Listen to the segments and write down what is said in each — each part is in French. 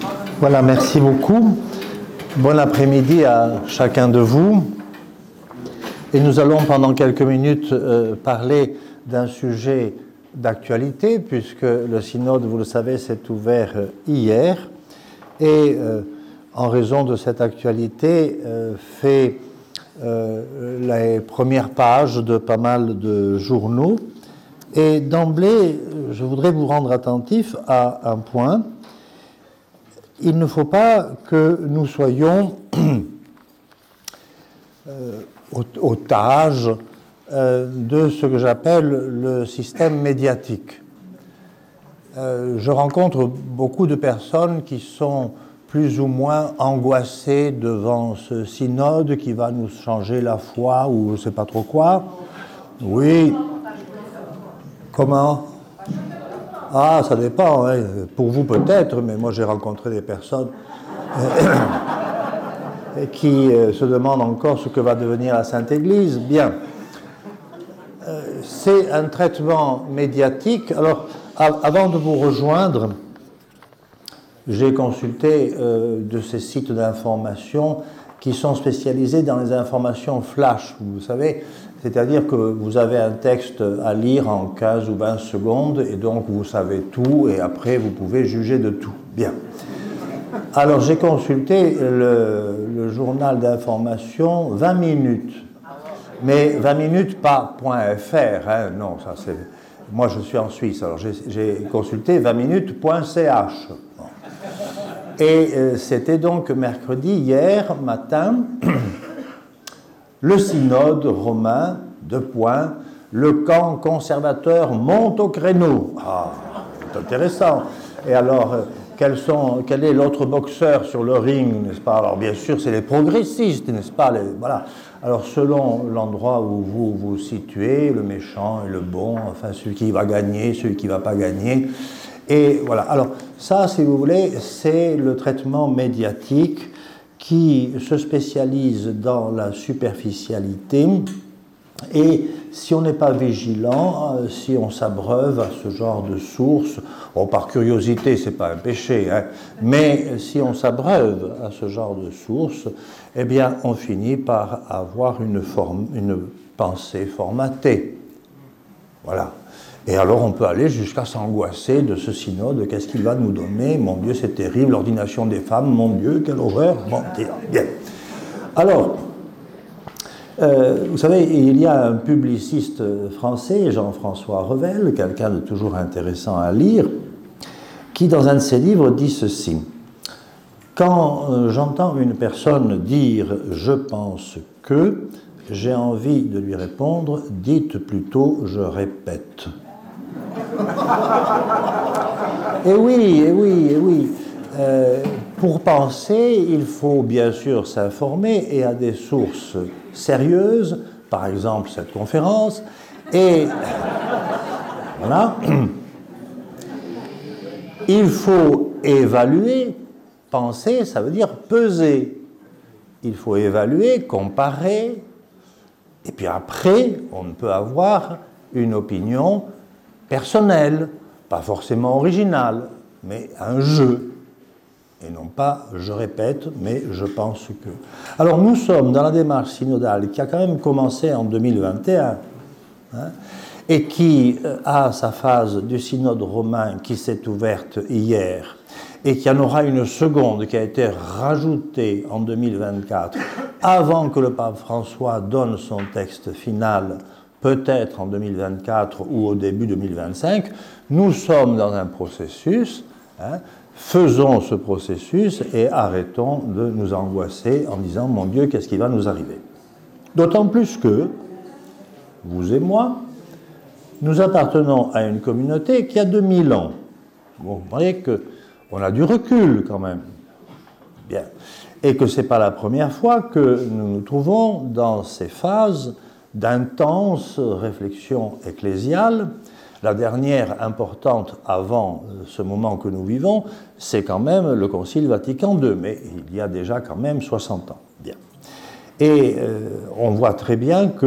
Voilà, merci beaucoup. Bon après-midi à chacun de vous. Et nous allons pendant quelques minutes parler d'un sujet d'actualité, puisque le synode, vous le savez, s'est ouvert hier. Et en raison de cette actualité, fait les premières pages de pas mal de journaux. Et d'emblée, je voudrais vous rendre attentif à un point. Il ne faut pas que nous soyons otages de ce que j'appelle le système médiatique. Je rencontre beaucoup de personnes qui sont plus ou moins angoissées devant ce synode qui va nous changer la foi ou je ne sais pas trop quoi. Oui. Comment ? Ah, ça dépend, hein. Pour vous peut-être, mais moi j'ai rencontré des personnes qui se demandent encore ce que va devenir la Sainte Église. Bien, c'est un traitement médiatique. Alors, avant de vous rejoindre, j'ai consulté de ces sites d'information qui sont spécialisés dans les informations flash, vous savez, c'est-à-dire que vous avez un texte à lire en 15 ou 20 secondes et donc vous savez tout et après vous pouvez juger de tout. Bien. Alors j'ai consulté le journal d'information 20 minutes, mais 20 minutes pas .fr, hein, non, ça c'est... Moi je suis en Suisse, alors j'ai consulté 20 minutes.ch. Bon. Et c'était donc mercredi, hier matin, le synode romain, le camp conservateur monte au créneau. Ah, c'est intéressant. Et alors, quel est l'autre boxeur sur le ring, n'est-ce pas? Alors bien sûr, c'est les progressistes, n'est-ce pas? Voilà. Alors selon l'endroit où vous vous situez, le méchant et le bon, enfin celui qui va gagner, celui qui ne va pas gagner. Et voilà. Alors ça, si vous voulez, c'est le traitement médiatique qui se spécialise dans la superficialité. Et si on n'est pas vigilant, si on s'abreuve à ce genre de sources, par curiosité, c'est pas un péché, hein, mais si on s'abreuve à ce genre de sources, eh bien, on finit par avoir une pensée formatée. Voilà. Et alors, on peut aller jusqu'à s'angoisser de ce synode. Qu'est-ce qu'il va nous donner? Mon Dieu, c'est terrible. L'ordination des femmes, mon Dieu, quelle horreur. Bon, bien. Alors, vous savez, il y a un publiciste français, Jean-François Revel, quelqu'un de toujours intéressant à lire, qui, dans un de ses livres, dit ceci. Quand j'entends une personne dire « je pense que », j'ai envie de lui répondre « dites plutôt « je répète ». Et oui. Pour penser, il faut bien sûr s'informer et à des sources sérieuses, par exemple cette conférence, et voilà. Il faut évaluer, penser, ça veut dire peser. Il faut évaluer, comparer, et puis après, on peut avoir une opinion personnelle, pas forcément originale, mais un jeu. Et non pas je répète, mais je pense que. Alors nous sommes dans la démarche synodale qui a quand même commencé en 2021, hein, et qui a sa phase du synode romain qui s'est ouverte hier, et qui en aura une seconde qui a été rajoutée en 2024, avant que le pape François donne son texte final, peut-être en 2024 ou au début 2025, nous sommes dans un processus, hein, faisons ce processus et arrêtons de nous angoisser en disant « Mon Dieu, qu'est-ce qui va nous arriver ?» D'autant plus que, vous et moi, nous appartenons à une communauté qui a 2000 ans. Bon, vous voyez qu'on a du recul quand même. Bien. Et que ce n'est pas la première fois que nous nous trouvons dans ces phases d'intense réflexion ecclésiale. La dernière importante avant ce moment que nous vivons, c'est quand même le Concile Vatican II, mais il y a déjà quand même 60 ans. Bien. Et on voit très bien que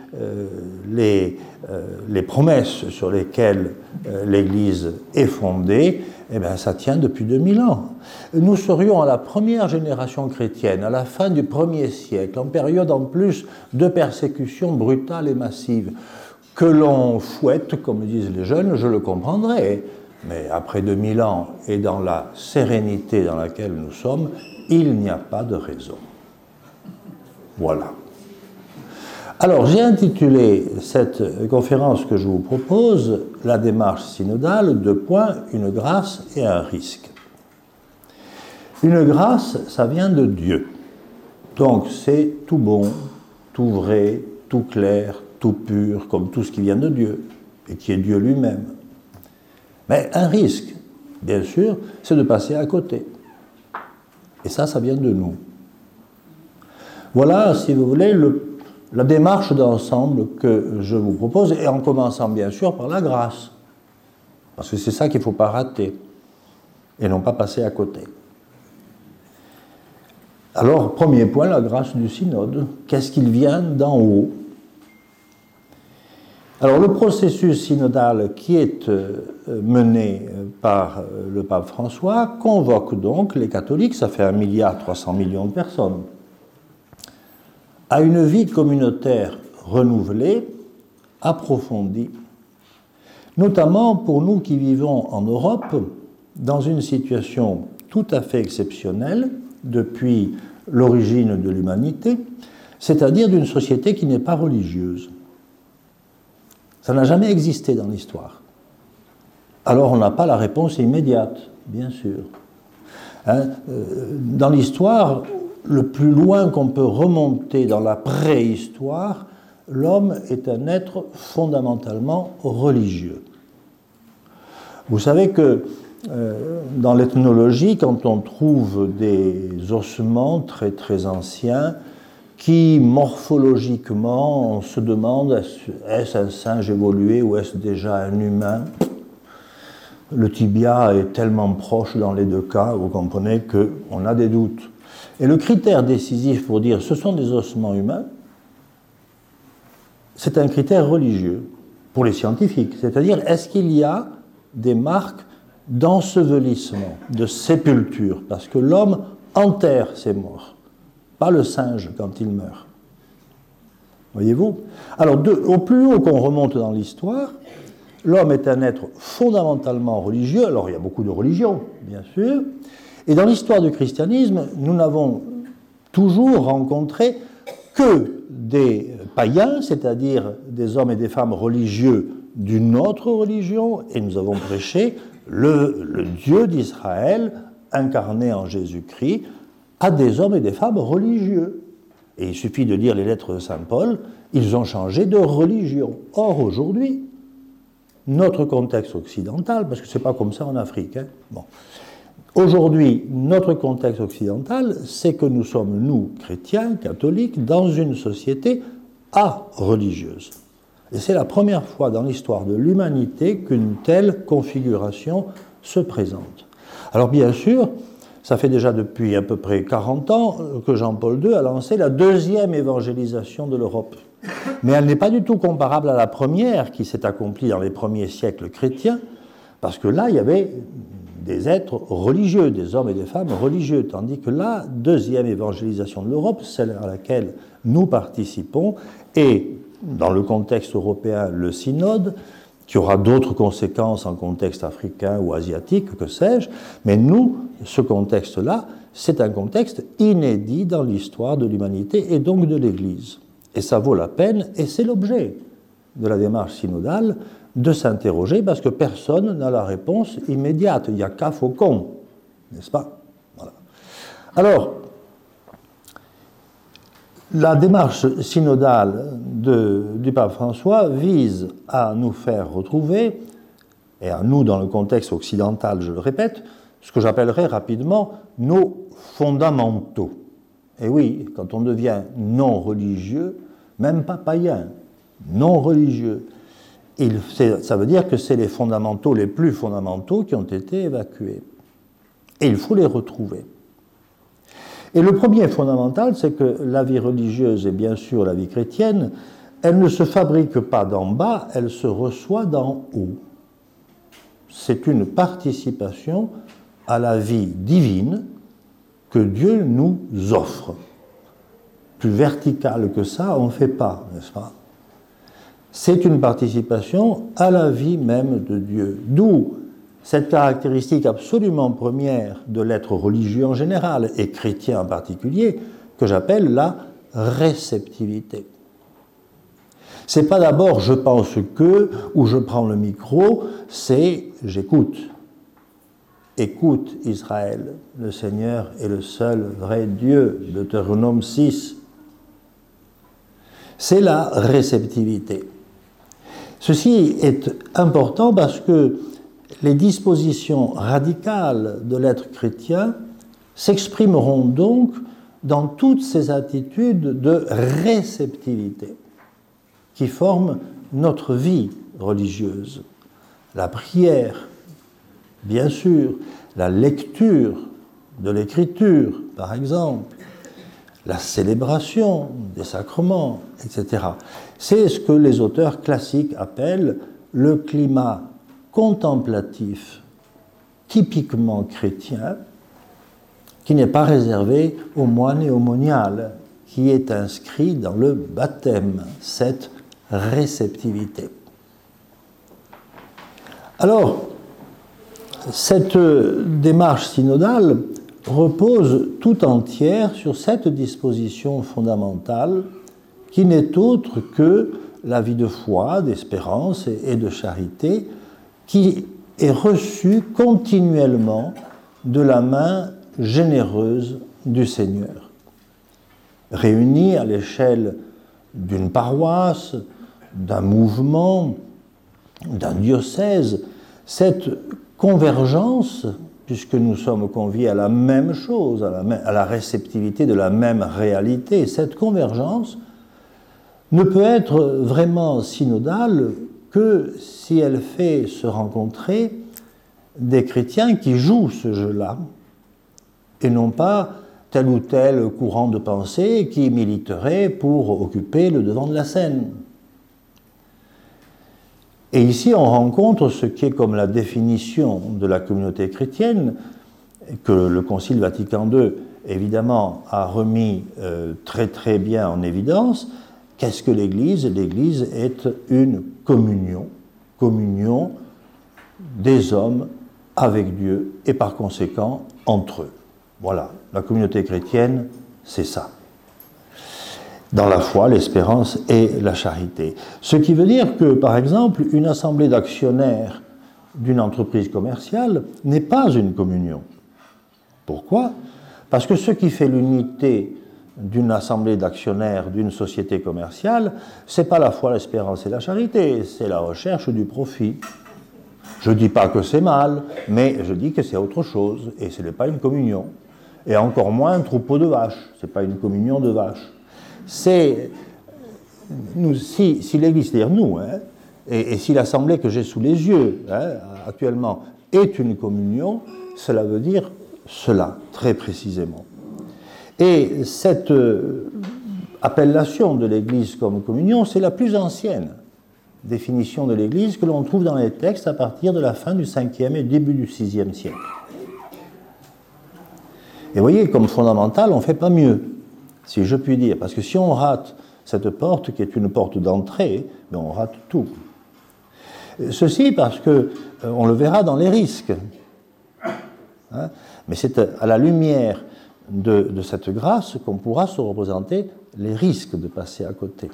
les promesses sur lesquelles l'Église est fondée, eh bien, ça tient depuis 2000 ans. Nous serions à la première génération chrétienne, à la fin du 1er siècle, en période en plus de persécution brutale et massive. Que l'on fouette, comme disent les jeunes, je le comprendrais. Mais après 2000 ans et dans la sérénité dans laquelle nous sommes, il n'y a pas de raison. Voilà. Alors, j'ai intitulé cette conférence que je vous propose « La démarche synodale, : une grâce et un risque ». Une grâce, ça vient de Dieu. Donc, c'est tout bon, tout vrai, tout clair, tout pur, comme tout ce qui vient de Dieu, et qui est Dieu lui-même. Mais un risque, bien sûr, c'est de passer à côté. Et ça vient de nous. Voilà, si vous voulez, la démarche d'ensemble que je vous propose, et en commençant bien sûr par la grâce. Parce que c'est ça qu'il ne faut pas rater, et non pas passer à côté. Alors, premier point, la grâce du synode. Qu'est-ce qu'il vient d'en haut ? Alors, le processus synodal qui est mené par le pape François convoque donc les catholiques, ça fait 1,3 milliard de personnes, à une vie communautaire renouvelée, approfondie, notamment pour nous qui vivons en Europe dans une situation tout à fait exceptionnelle depuis l'origine de l'humanité, c'est-à-dire d'une société qui n'est pas religieuse. Ça n'a jamais existé dans l'histoire. Alors on n'a pas la réponse immédiate, bien sûr. Dans l'histoire, le plus loin qu'on peut remonter dans la préhistoire, l'homme est un être fondamentalement religieux. Vous savez que dans l'ethnologie, quand on trouve des ossements très très anciens, qui morphologiquement, on se demande, est-ce un singe évolué ou est-ce déjà un humain ? Le tibia est tellement proche dans les deux cas, vous comprenez qu'on a des doutes. Et le critère décisif pour dire ce sont des ossements humains, c'est un critère religieux pour les scientifiques. C'est-à-dire, est-ce qu'il y a des marques d'ensevelissement, de sépulture ? Parce que l'homme enterre ses morts, pas le singe quand il meurt. Voyez-vous ? Alors, au plus haut qu'on remonte dans l'histoire, l'homme est un être fondamentalement religieux. Alors, il y a beaucoup de religions, bien sûr. Et dans l'histoire du christianisme, nous n'avons toujours rencontré que des païens, c'est-à-dire des hommes et des femmes religieux d'une autre religion, et nous avons prêché le Dieu d'Israël, incarné en Jésus-Christ, à des hommes et des femmes religieux. Et il suffit de lire les lettres de saint Paul, ils ont changé de religion. Or, aujourd'hui, notre contexte occidental, parce que ce n'est pas comme ça en Afrique, bon. Aujourd'hui, notre contexte occidental, c'est que nous sommes, nous, chrétiens, catholiques, dans une société a-religieuse. Et c'est la première fois dans l'histoire de l'humanité qu'une telle configuration se présente. Alors bien sûr, ça fait déjà depuis à peu près 40 ans que Jean-Paul II a lancé la deuxième évangélisation de l'Europe. Mais elle n'est pas du tout comparable à la première qui s'est accomplie dans les premiers siècles chrétiens, parce que là, il y avait des êtres religieux, des hommes et des femmes religieux, tandis que la deuxième évangélisation de l'Europe, celle à laquelle nous participons, et dans le contexte européen, le synode, qui aura d'autres conséquences en contexte africain ou asiatique, que sais-je, mais nous, ce contexte-là, c'est un contexte inédit dans l'histoire de l'humanité et donc de l'Église. Et ça vaut la peine, et c'est l'objet de la démarche synodale, de s'interroger, parce que personne n'a la réponse immédiate. Il n'y a qu'à Faucon, n'est-ce pas ? Voilà. Alors, la démarche synodale du pape François vise à nous faire retrouver, et à nous dans le contexte occidental, je le répète, ce que j'appellerais rapidement nos fondamentaux. Et oui, quand on devient non religieux, même pas païen, non religieux, ça veut dire que c'est les fondamentaux les plus fondamentaux qui ont été évacués. Et il faut les retrouver. Et le premier fondamental, c'est que la vie religieuse et bien sûr la vie chrétienne elle ne se fabrique pas d'en bas, elle se reçoit d'en haut. C'est une participation à la vie divine que Dieu nous offre. Plus vertical que ça, on ne fait pas, n'est-ce pas? C'est une participation à la vie même de Dieu. D'où cette caractéristique absolument première de l'être religieux en général et chrétien en particulier, que j'appelle la réceptivité. C'est pas d'abord je pense que ou je prends le micro, c'est j'écoute. Écoute Israël, le Seigneur est le seul vrai Dieu, Deutéronome 6. C'est la réceptivité. Ceci est important parce que les dispositions radicales de l'être chrétien s'exprimeront donc dans toutes ces attitudes de réceptivité qui forment notre vie religieuse. La prière, bien sûr, la lecture de l'écriture, par exemple, la célébration des sacrements, etc. C'est ce que les auteurs classiques appellent le climat contemplatif, typiquement chrétien, qui n'est pas réservé aux moines et aux moniales, qui est inscrit dans le baptême, cette réceptivité. Alors, cette démarche synodale repose tout entière sur cette disposition fondamentale qui n'est autre que la vie de foi, d'espérance et de charité qui est reçue continuellement de la main généreuse du Seigneur. Réunie à l'échelle d'une paroisse, d'un mouvement, d'un diocèse, cette convergence, puisque nous sommes conviés à la même chose, à la réceptivité de la même réalité, cette convergence ne peut être vraiment synodale que si elle fait se rencontrer des chrétiens qui jouent ce jeu-là, et non pas tel ou tel courant de pensée qui militerait pour occuper le devant de la scène. Et ici, on rencontre ce qui est comme la définition de la communauté chrétienne, que le Concile Vatican II, évidemment, a remis très très bien en évidence. Qu'est-ce que l'Église? L'Église est une communion des hommes avec Dieu et par conséquent entre eux. Voilà, la communauté chrétienne, c'est ça. Dans la foi, l'espérance et la charité. Ce qui veut dire que, par exemple, une assemblée d'actionnaires d'une entreprise commerciale n'est pas une communion. Pourquoi? Parce que ce qui fait l'unité d'une assemblée d'actionnaires d'une société commerciale, c'est pas la foi, l'espérance et la charité, c'est la recherche du profit. Je ne dis pas que c'est mal, mais je dis que c'est autre chose, et ce n'est pas une communion. Et encore moins un troupeau de vaches, ce n'est pas une communion de vaches. C'est, si l'Église, c'est-à-dire nous, et si l'assemblée que j'ai sous les yeux actuellement est une communion, cela veut dire cela, très précisément. Et cette appellation de l'Église comme communion, c'est la plus ancienne définition de l'Église que l'on trouve dans les textes à partir de la fin du 5e et début du 6e siècle. Et vous voyez, comme fondamental, on ne fait pas mieux, si je puis dire, parce que si on rate cette porte, qui est une porte d'entrée, ben on rate tout. Ceci parce que, on le verra dans les risques, mais c'est à la lumière de cette grâce qu'on pourra se représenter les risques de passer à côté.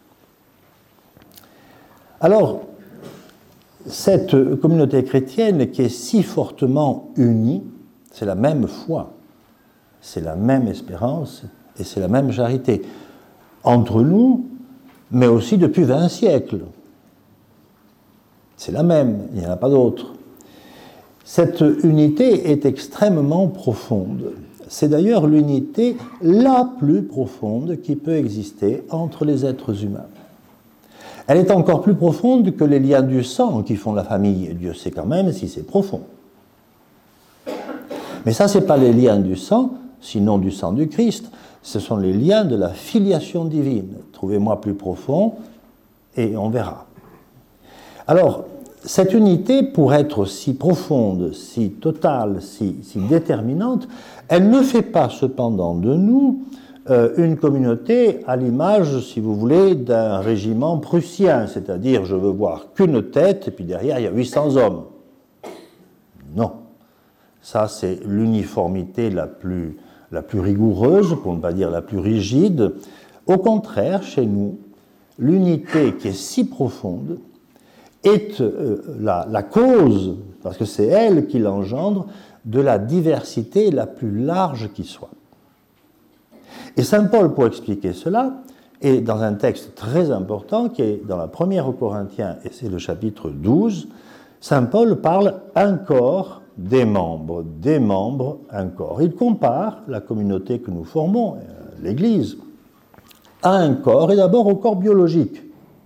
Alors, cette communauté chrétienne qui est si fortement unie, c'est la même foi, c'est la même espérance et c'est la même charité. Entre nous, mais aussi depuis 20 siècles. C'est la même, il n'y en a pas d'autre. Cette unité est extrêmement profonde. C'est d'ailleurs l'unité la plus profonde qui peut exister entre les êtres humains. Elle est encore plus profonde que les liens du sang qui font la famille. Et Dieu sait quand même si c'est profond. Mais ça, ce n'est pas les liens du sang, sinon du sang du Christ. ce sont les liens de la filiation divine. Trouvez-moi plus profond et on verra. Alors, cette unité, pour être si profonde, si totale, si déterminante, elle ne fait pas cependant de nous une communauté à l'image, si vous voulez, d'un régiment prussien, c'est-à-dire je veux voir qu'une tête et puis derrière il y a 800 hommes. Non. Ça, c'est l'uniformité la plus rigoureuse, pour ne pas dire la plus rigide. Au contraire, chez nous, l'unité qui est si profonde est la cause, parce que c'est elle qui l'engendre, de la diversité la plus large qui soit. Et saint Paul, pour expliquer cela, est dans un texte très important qui est dans la première aux Corinthiens, et c'est le chapitre 12, saint Paul parle un corps, des membres, un corps. Il compare la communauté que nous formons, l'Église, à un corps, et d'abord au corps biologique.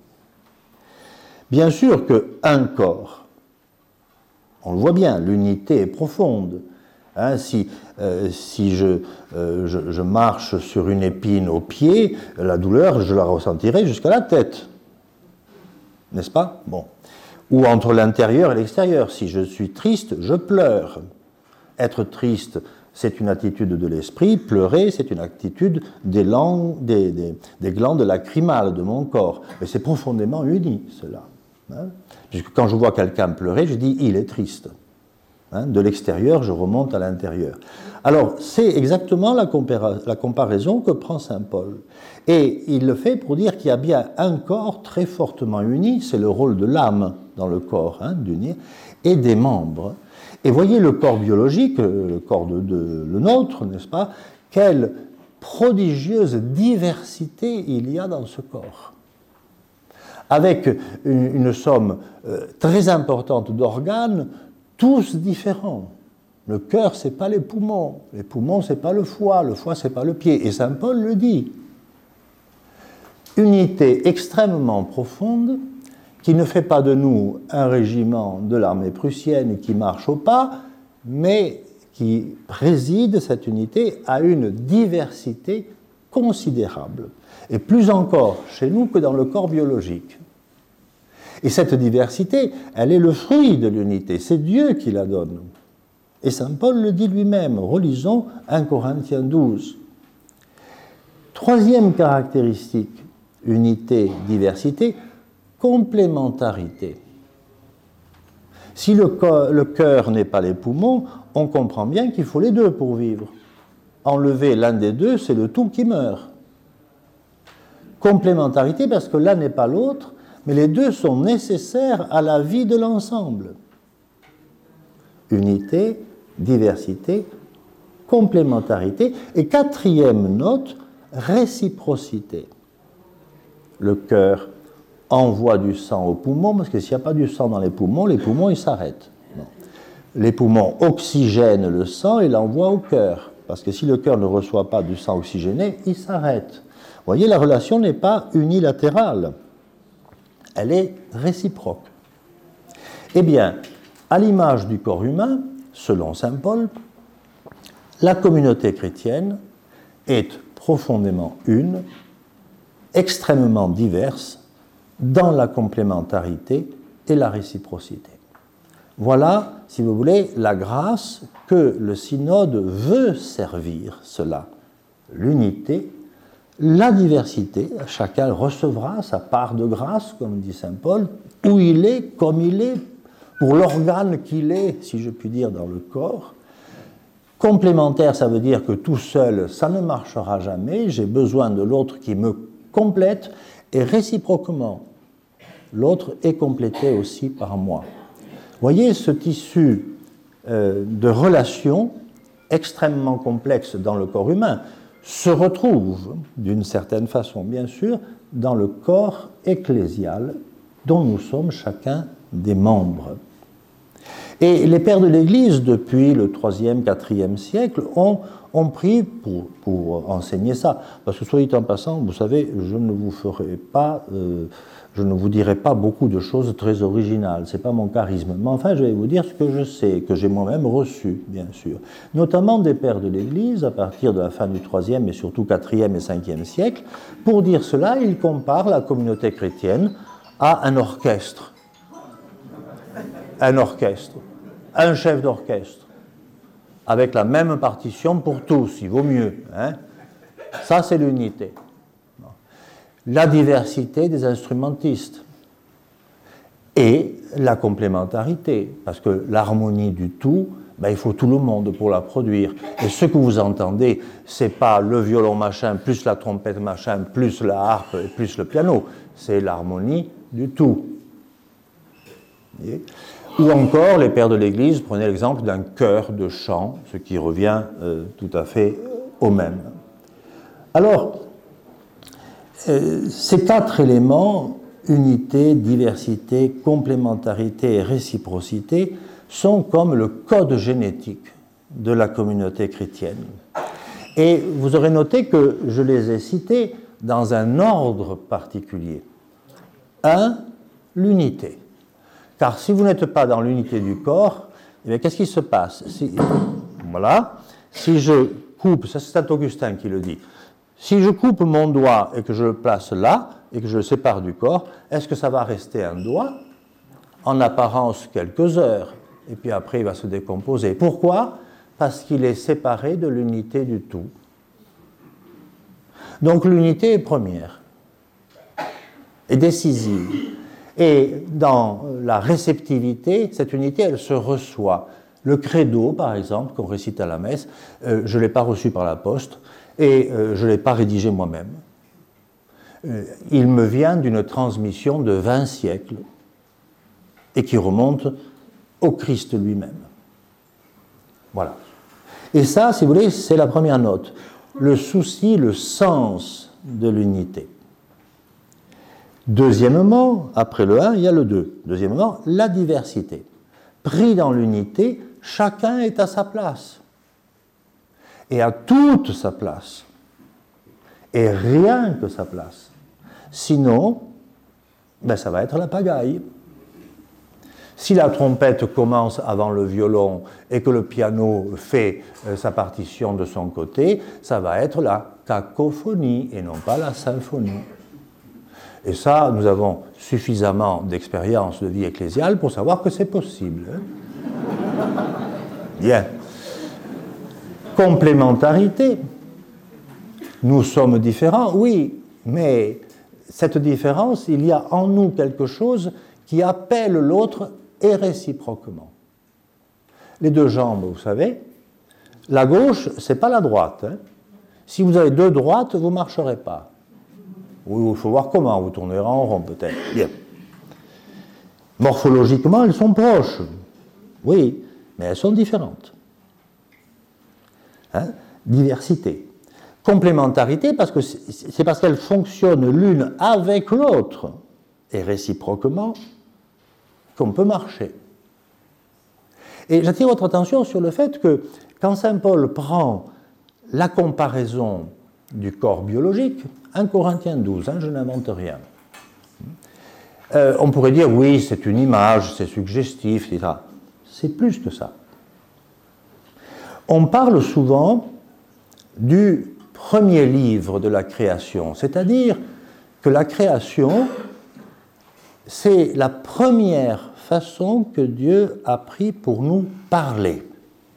Bien sûr qu'un corps, on le voit bien, l'unité est profonde. Hein, si je marche sur une épine au pied, la douleur, je la ressentirai jusqu'à la tête. N'est-ce pas? Bon. Ou entre l'intérieur et l'extérieur. Si je suis triste, je pleure. Être triste, c'est une attitude de l'esprit. Pleurer, c'est une attitude des glandes lacrymales de mon corps. Mais c'est profondément uni, cela. Hein? Puisque quand je vois quelqu'un pleurer, je dis « il est triste ». Hein? De l'extérieur, je remonte à l'intérieur. Alors, c'est exactement la comparaison que prend saint Paul. Et il le fait pour dire qu'il y a bien un corps très fortement uni, c'est le rôle de l'âme dans le corps, hein, d'unir, et des membres. Et voyez le corps biologique, le corps le nôtre, n'est-ce pas? Quelle prodigieuse diversité il y a dans ce corps. Avec une somme très importante d'organes, tous différents. Le cœur, ce n'est pas les poumons ce n'est pas le foie ce n'est pas le pied. Et saint Paul le dit. Unité extrêmement profonde qui ne fait pas de nous un régiment de l'armée prussienne qui marche au pas, mais qui préside cette unité à une diversité considérable. Et plus encore chez nous que dans le corps biologique. Et cette diversité, elle est le fruit de l'unité, c'est Dieu qui la donne. Et saint Paul le dit lui-même, relisons 1 Corinthiens 12. Troisième caractéristique, unité, diversité, complémentarité. Si le cœur n'est pas les poumons, on comprend bien qu'il faut les deux pour vivre. Enlever l'un des deux, c'est le tout qui meurt. Complémentarité parce que l'un n'est pas l'autre, mais les deux sont nécessaires à la vie de l'ensemble. Unité, diversité, complémentarité. Et quatrième note, réciprocité. Le cœur envoie du sang aux poumons, parce que s'il n'y a pas du sang dans les poumons ils s'arrêtent. Non. Les poumons oxygènent le sang et l'envoient au cœur, parce que si le cœur ne reçoit pas du sang oxygéné, il s'arrête. Vous voyez, la relation n'est pas unilatérale, elle est réciproque. Eh bien, à l'image du corps humain, selon saint Paul, la communauté chrétienne est profondément une, extrêmement diverse, dans la complémentarité et la réciprocité. Voilà, si vous voulez, la grâce que le synode veut servir, cela. L'unité, la diversité, chacun recevra sa part de grâce, comme dit saint Paul, où il est, comme il est, pour l'organe qu'il est, si je puis dire, dans le corps. Complémentaire, ça veut dire que tout seul, ça ne marchera jamais, j'ai besoin de l'autre qui me complète, et réciproquement, l'autre est complété aussi par moi. Voyez ce tissu de relations extrêmement complexe dans le corps humain se retrouve, d'une certaine façon bien sûr, dans le corps ecclésial dont nous sommes chacun des membres. Et les pères de l'Église, depuis le 3e, 4e siècle, ont pris pour enseigner ça. Parce que, soit dit en passant, vous savez, je ne vous ferai pas je ne vous dirai pas beaucoup de choses très originales, ce n'est pas mon charisme, mais enfin je vais vous dire ce que je sais, que j'ai moi-même reçu, bien sûr, notamment des pères de l'Église à partir de la fin du IIIe et surtout IVe et Ve siècle. Pour dire cela, ils comparent la communauté chrétienne à un orchestre. Un chef d'orchestre, avec la même partition pour tous, il vaut mieux. Hein. Ça, c'est l'unité. La diversité des instrumentistes et la complémentarité, parce que l'harmonie du tout, ben, il faut tout le monde pour la produire. Et ce que vous entendez, c'est pas le violon machin, plus la trompette machin, plus la harpe et plus le piano, c'est l'harmonie du tout. Ou encore, les pères de l'Église prenaient l'exemple d'un chœur de chant, ce qui revient tout à fait au même. Alors, ces quatre éléments, unité, diversité, complémentarité et réciprocité, sont comme le code génétique de la communauté chrétienne. Et vous aurez noté que je les ai cités dans un ordre particulier. 1, l'unité. Car si vous n'êtes pas dans l'unité du corps, eh bien, qu'est-ce qui se passe? Voilà. Si je coupe, ça c'est Saint-Augustin qui le dit, si je coupe mon doigt et que je le place là, et que je le sépare du corps, est-ce que ça va rester un doigt? En apparence, quelques heures. Et puis après, il va se décomposer. Pourquoi? Parce qu'il est séparé de l'unité du tout. Donc l'unité est première, est décisive. Et dans la réceptivité, cette unité, elle se reçoit. Le credo, par exemple, qu'on récite à la messe, je ne l'ai pas reçu par la poste et je ne l'ai pas rédigé moi-même. Il me vient d'une transmission de 20 siècles et qui remonte au Christ lui-même. Voilà. Et ça, si vous voulez, c'est la première note. Le souci, le sens de l'unité. Deuxièmement, après le 1, il y a le 2. Deuxièmement, la diversité. Pris dans l'unité, chacun est à sa place. Et à toute sa place. Et rien que sa place. Sinon, ben ça va être la pagaille. Si la trompette commence avant le violon et que le piano fait sa partition de son côté, ça va être la cacophonie et non pas la symphonie. Et ça, nous avons suffisamment d'expérience de vie ecclésiale pour savoir que c'est possible. Bien. Complémentarité. Nous sommes différents, oui, mais cette différence, il y a en nous quelque chose qui appelle l'autre et réciproquement. Les deux jambes, vous savez, la gauche, c'est pas la droite. Hein. Si vous avez deux droites, vous ne marcherez pas. Oui, il faut voir comment, vous tournerez en rond peut-être. Bien. Morphologiquement, elles sont proches. Oui, mais elles sont différentes. Hein? Diversité. Complémentarité, parce que c'est parce qu'elles fonctionnent l'une avec l'autre et réciproquement qu'on peut marcher. Et j'attire votre attention sur le fait que quand saint Paul prend la comparaison du corps biologique, 1 Corinthiens 12, je n'invente rien. On pourrait dire, oui, c'est une image, c'est suggestif, etc. C'est plus que ça. On parle souvent du premier livre de la création, c'est-à-dire que la création, c'est la première façon que Dieu a pris pour nous parler.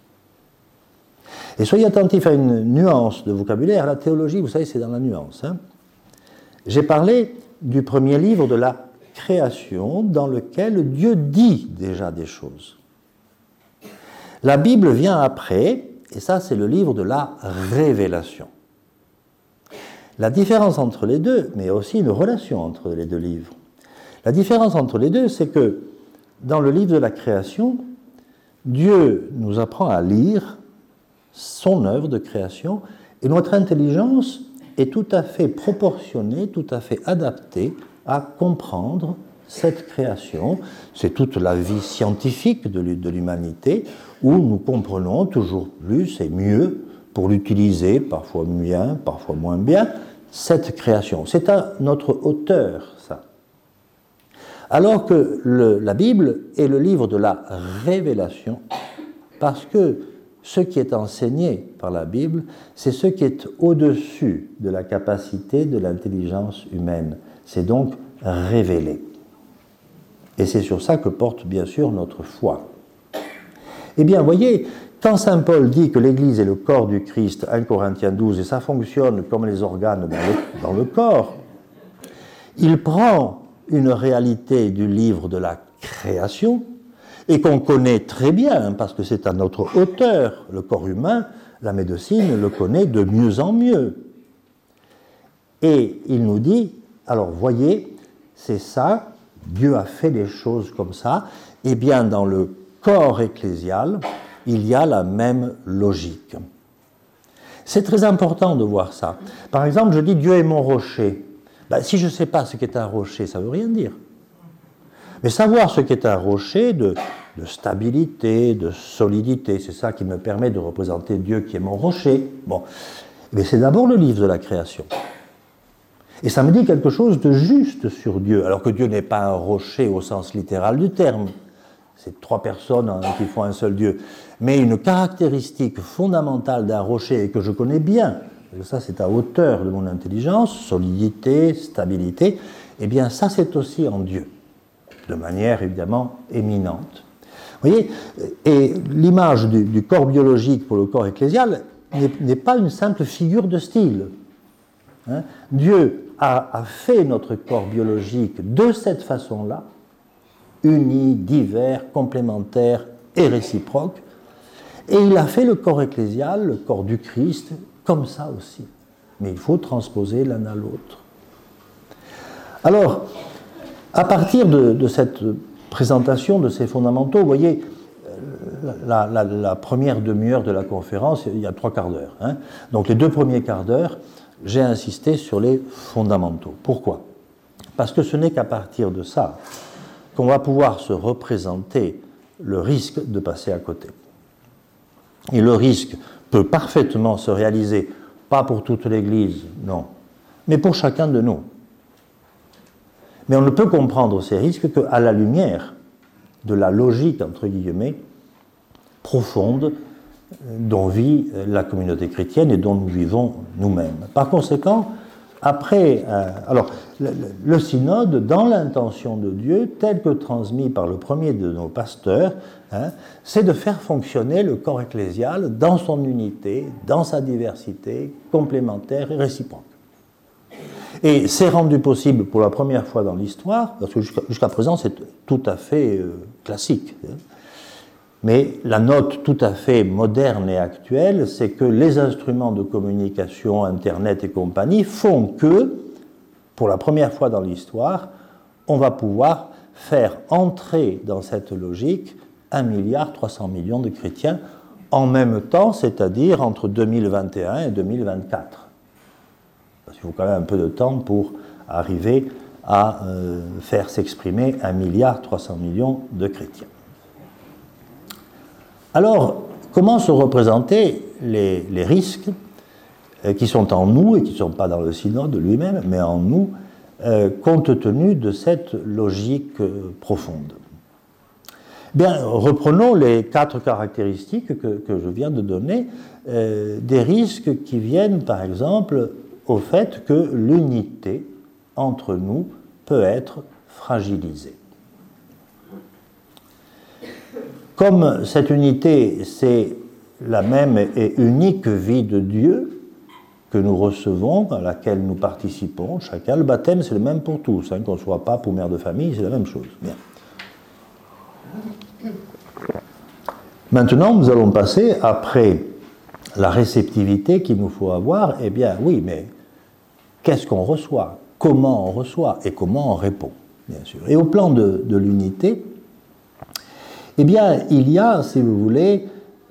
Et soyez attentifs à une nuance de vocabulaire. La théologie, vous savez, c'est dans la nuance. Hein. J'ai parlé du premier livre de la création dans lequel Dieu dit déjà des choses. La Bible vient après, et ça, c'est le livre de la révélation. La différence entre les deux, mais aussi une relation entre les deux livres. La différence entre les deux, c'est que dans le livre de la création, Dieu nous apprend à lire son œuvre de création, et notre intelligence est tout à fait proportionnée, tout à fait adaptée à comprendre cette création. C'est toute la vie scientifique de l'humanité, où nous comprenons toujours plus et mieux, pour l'utiliser, parfois bien, parfois moins bien, cette création. C'est à notre hauteur, ça. Alors que la Bible est le livre de la révélation, parce que ce qui est enseigné par la Bible, c'est ce qui est au-dessus de la capacité de l'intelligence humaine. C'est donc révélé. Et c'est sur ça que porte bien sûr notre foi. Eh bien, voyez, quand saint Paul dit que l'Église est le corps du Christ, 1 Corinthiens 12, et ça fonctionne comme les organes dans le corps, il prend une réalité du livre de la création, et qu'on connaît très bien, parce que c'est à notre hauteur, le corps humain, la médecine le connaît de mieux en mieux. Et il nous dit, alors voyez, c'est ça, Dieu a fait les choses comme ça, et bien dans le corps ecclésial, il y a la même logique. C'est très important de voir ça. Par exemple, je dis Dieu est mon rocher. Ben, si je ne sais pas ce qu'est un rocher, ça ne veut rien dire. Mais savoir ce qu'est un rocher de stabilité, de solidité, c'est ça qui me permet de représenter Dieu qui est mon rocher. Bon, mais c'est d'abord le livre de la création. Et ça me dit quelque chose de juste sur Dieu, alors que Dieu n'est pas un rocher au sens littéral du terme. C'est trois personnes qui font un seul Dieu. Mais une caractéristique fondamentale d'un rocher, et que je connais bien, ça c'est à hauteur de mon intelligence, solidité, stabilité, eh bien ça c'est aussi en Dieu, de manière évidemment éminente. Vous voyez, et l'image du corps biologique pour le corps ecclésial n'est pas une simple figure de style. Hein? Dieu a fait notre corps biologique de cette façon-là, unis, divers, complémentaires et réciproques, et il a fait le corps ecclésial, le corps du Christ, comme ça aussi. Mais il faut transposer l'un à l'autre. Alors, à partir de cette présentation de ces fondamentaux, vous voyez, la première demi-heure de la conférence, il y a 3 quarts d'heure. Hein. Donc les 2 premiers quarts d'heure, j'ai insisté sur les fondamentaux. Pourquoi ? Parce que ce n'est qu'à partir de ça qu'on va pouvoir se représenter le risque de passer à côté. Et le risque peut parfaitement se réaliser, pas pour toute l'Église, non, mais pour chacun de nous. Mais on ne peut comprendre ces risques qu'à la lumière de la logique, entre guillemets, profonde dont vit la communauté chrétienne et dont nous vivons nous-mêmes. Par conséquent, après, alors, le synode, dans l'intention de Dieu, tel que transmis par le premier de nos pasteurs, hein, c'est de faire fonctionner le corps ecclésial dans son unité, dans sa diversité, complémentaire et réciproque. Et c'est rendu possible pour la première fois dans l'histoire, parce que jusqu'à présent c'est tout à fait classique. Mais la note tout à fait moderne et actuelle, c'est que les instruments de communication, Internet et compagnie, font que, pour la première fois dans l'histoire, on va pouvoir faire entrer dans cette logique 1,3 milliard de chrétiens en même temps, c'est-à-dire entre 2021 et 2024. Parce qu'il faut quand même un peu de temps pour arriver à faire s'exprimer 1,3 milliard de chrétiens. Alors, comment se représenter les risques qui sont en nous et qui ne sont pas dans le synode lui-même, mais en nous, compte tenu de cette logique profonde ? Bien, reprenons les 4 caractéristiques que je viens de donner, des risques qui viennent, par exemple, au fait que l'unité entre nous peut être fragilisée. Comme cette unité, c'est la même et unique vie de Dieu que nous recevons, à laquelle nous participons, chacun, le baptême c'est le même pour tous, hein, qu'on soit pape ou mère de famille, c'est la même chose. Bien. Maintenant, nous allons passer, après la réceptivité qu'il nous faut avoir, eh bien oui, mais qu'est-ce qu'on reçoit ? Comment on reçoit ? Et comment on répond, bien sûr. Et au plan de l'unité, eh bien, il y a, si vous voulez,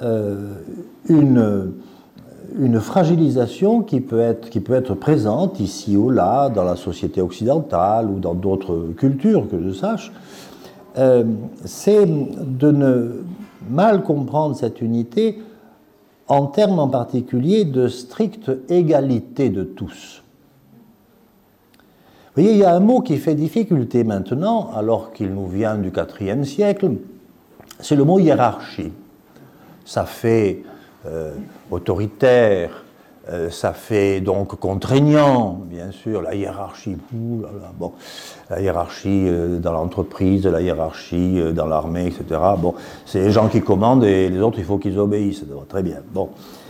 une fragilisation qui peut être présente ici ou là, dans la société occidentale ou dans d'autres cultures, que je sache, c'est de ne mal comprendre cette unité en termes en particulier de stricte égalité de tous. Vous voyez, il y a un mot qui fait difficulté maintenant, alors qu'il nous vient du IVe siècle, c'est le mot hiérarchie. Ça fait autoritaire, ça fait donc contraignant, bien sûr, la hiérarchie, bon, la hiérarchie dans l'entreprise, la hiérarchie dans l'armée, etc. Bon, c'est les gens qui commandent et les autres, il faut qu'ils obéissent. Très bien. Bon.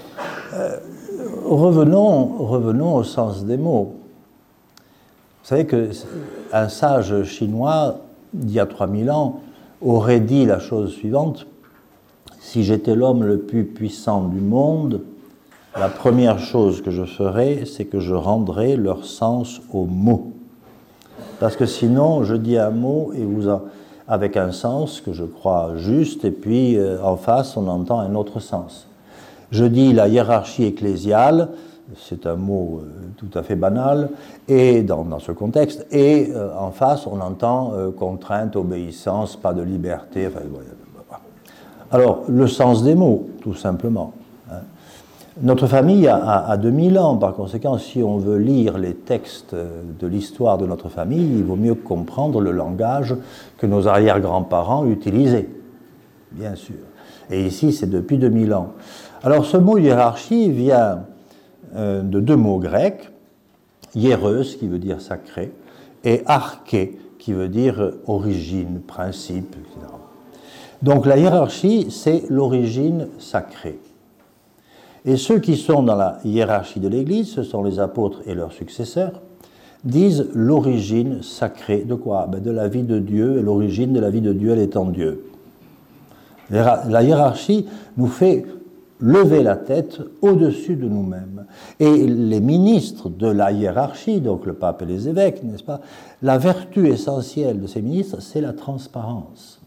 Revenons au sens des mots. Vous savez qu'un sage chinois, d'il y a 3000 ans, aurait dit la chose suivante: si j'étais l'homme le plus puissant du monde, la première chose que je ferais, c'est que je rendrais leur sens aux mots. Parce que sinon, je dis un mot et avec un sens que je crois juste, et puis en face, on entend un autre sens. Je dis la hiérarchie ecclésiale, c'est un mot tout à fait banal, et dans ce contexte, et en face, on entend contrainte, obéissance, pas de liberté. Enfin, voilà. Alors, le sens des mots, tout simplement. Notre famille a 2000 ans, par conséquent, si on veut lire les textes de l'histoire de notre famille, il vaut mieux comprendre le langage que nos arrière-grands-parents utilisaient, bien sûr. Et ici, c'est depuis 2000 ans. Alors, ce mot hiérarchie vient de deux mots grecs, hiéreus, qui veut dire sacré, et arché, qui veut dire origine, principe, etc. Donc, la hiérarchie, c'est l'origine sacrée. Et ceux qui sont dans la hiérarchie de l'Église, ce sont les apôtres et leurs successeurs, disent l'origine sacrée de quoi? De la vie de Dieu, et l'origine de la vie de Dieu, elle est en Dieu. La hiérarchie nous fait lever la tête au-dessus de nous-mêmes. Et les ministres de la hiérarchie, donc le pape et les évêques, n'est-ce pas? La vertu essentielle de ces ministres, c'est la transparence.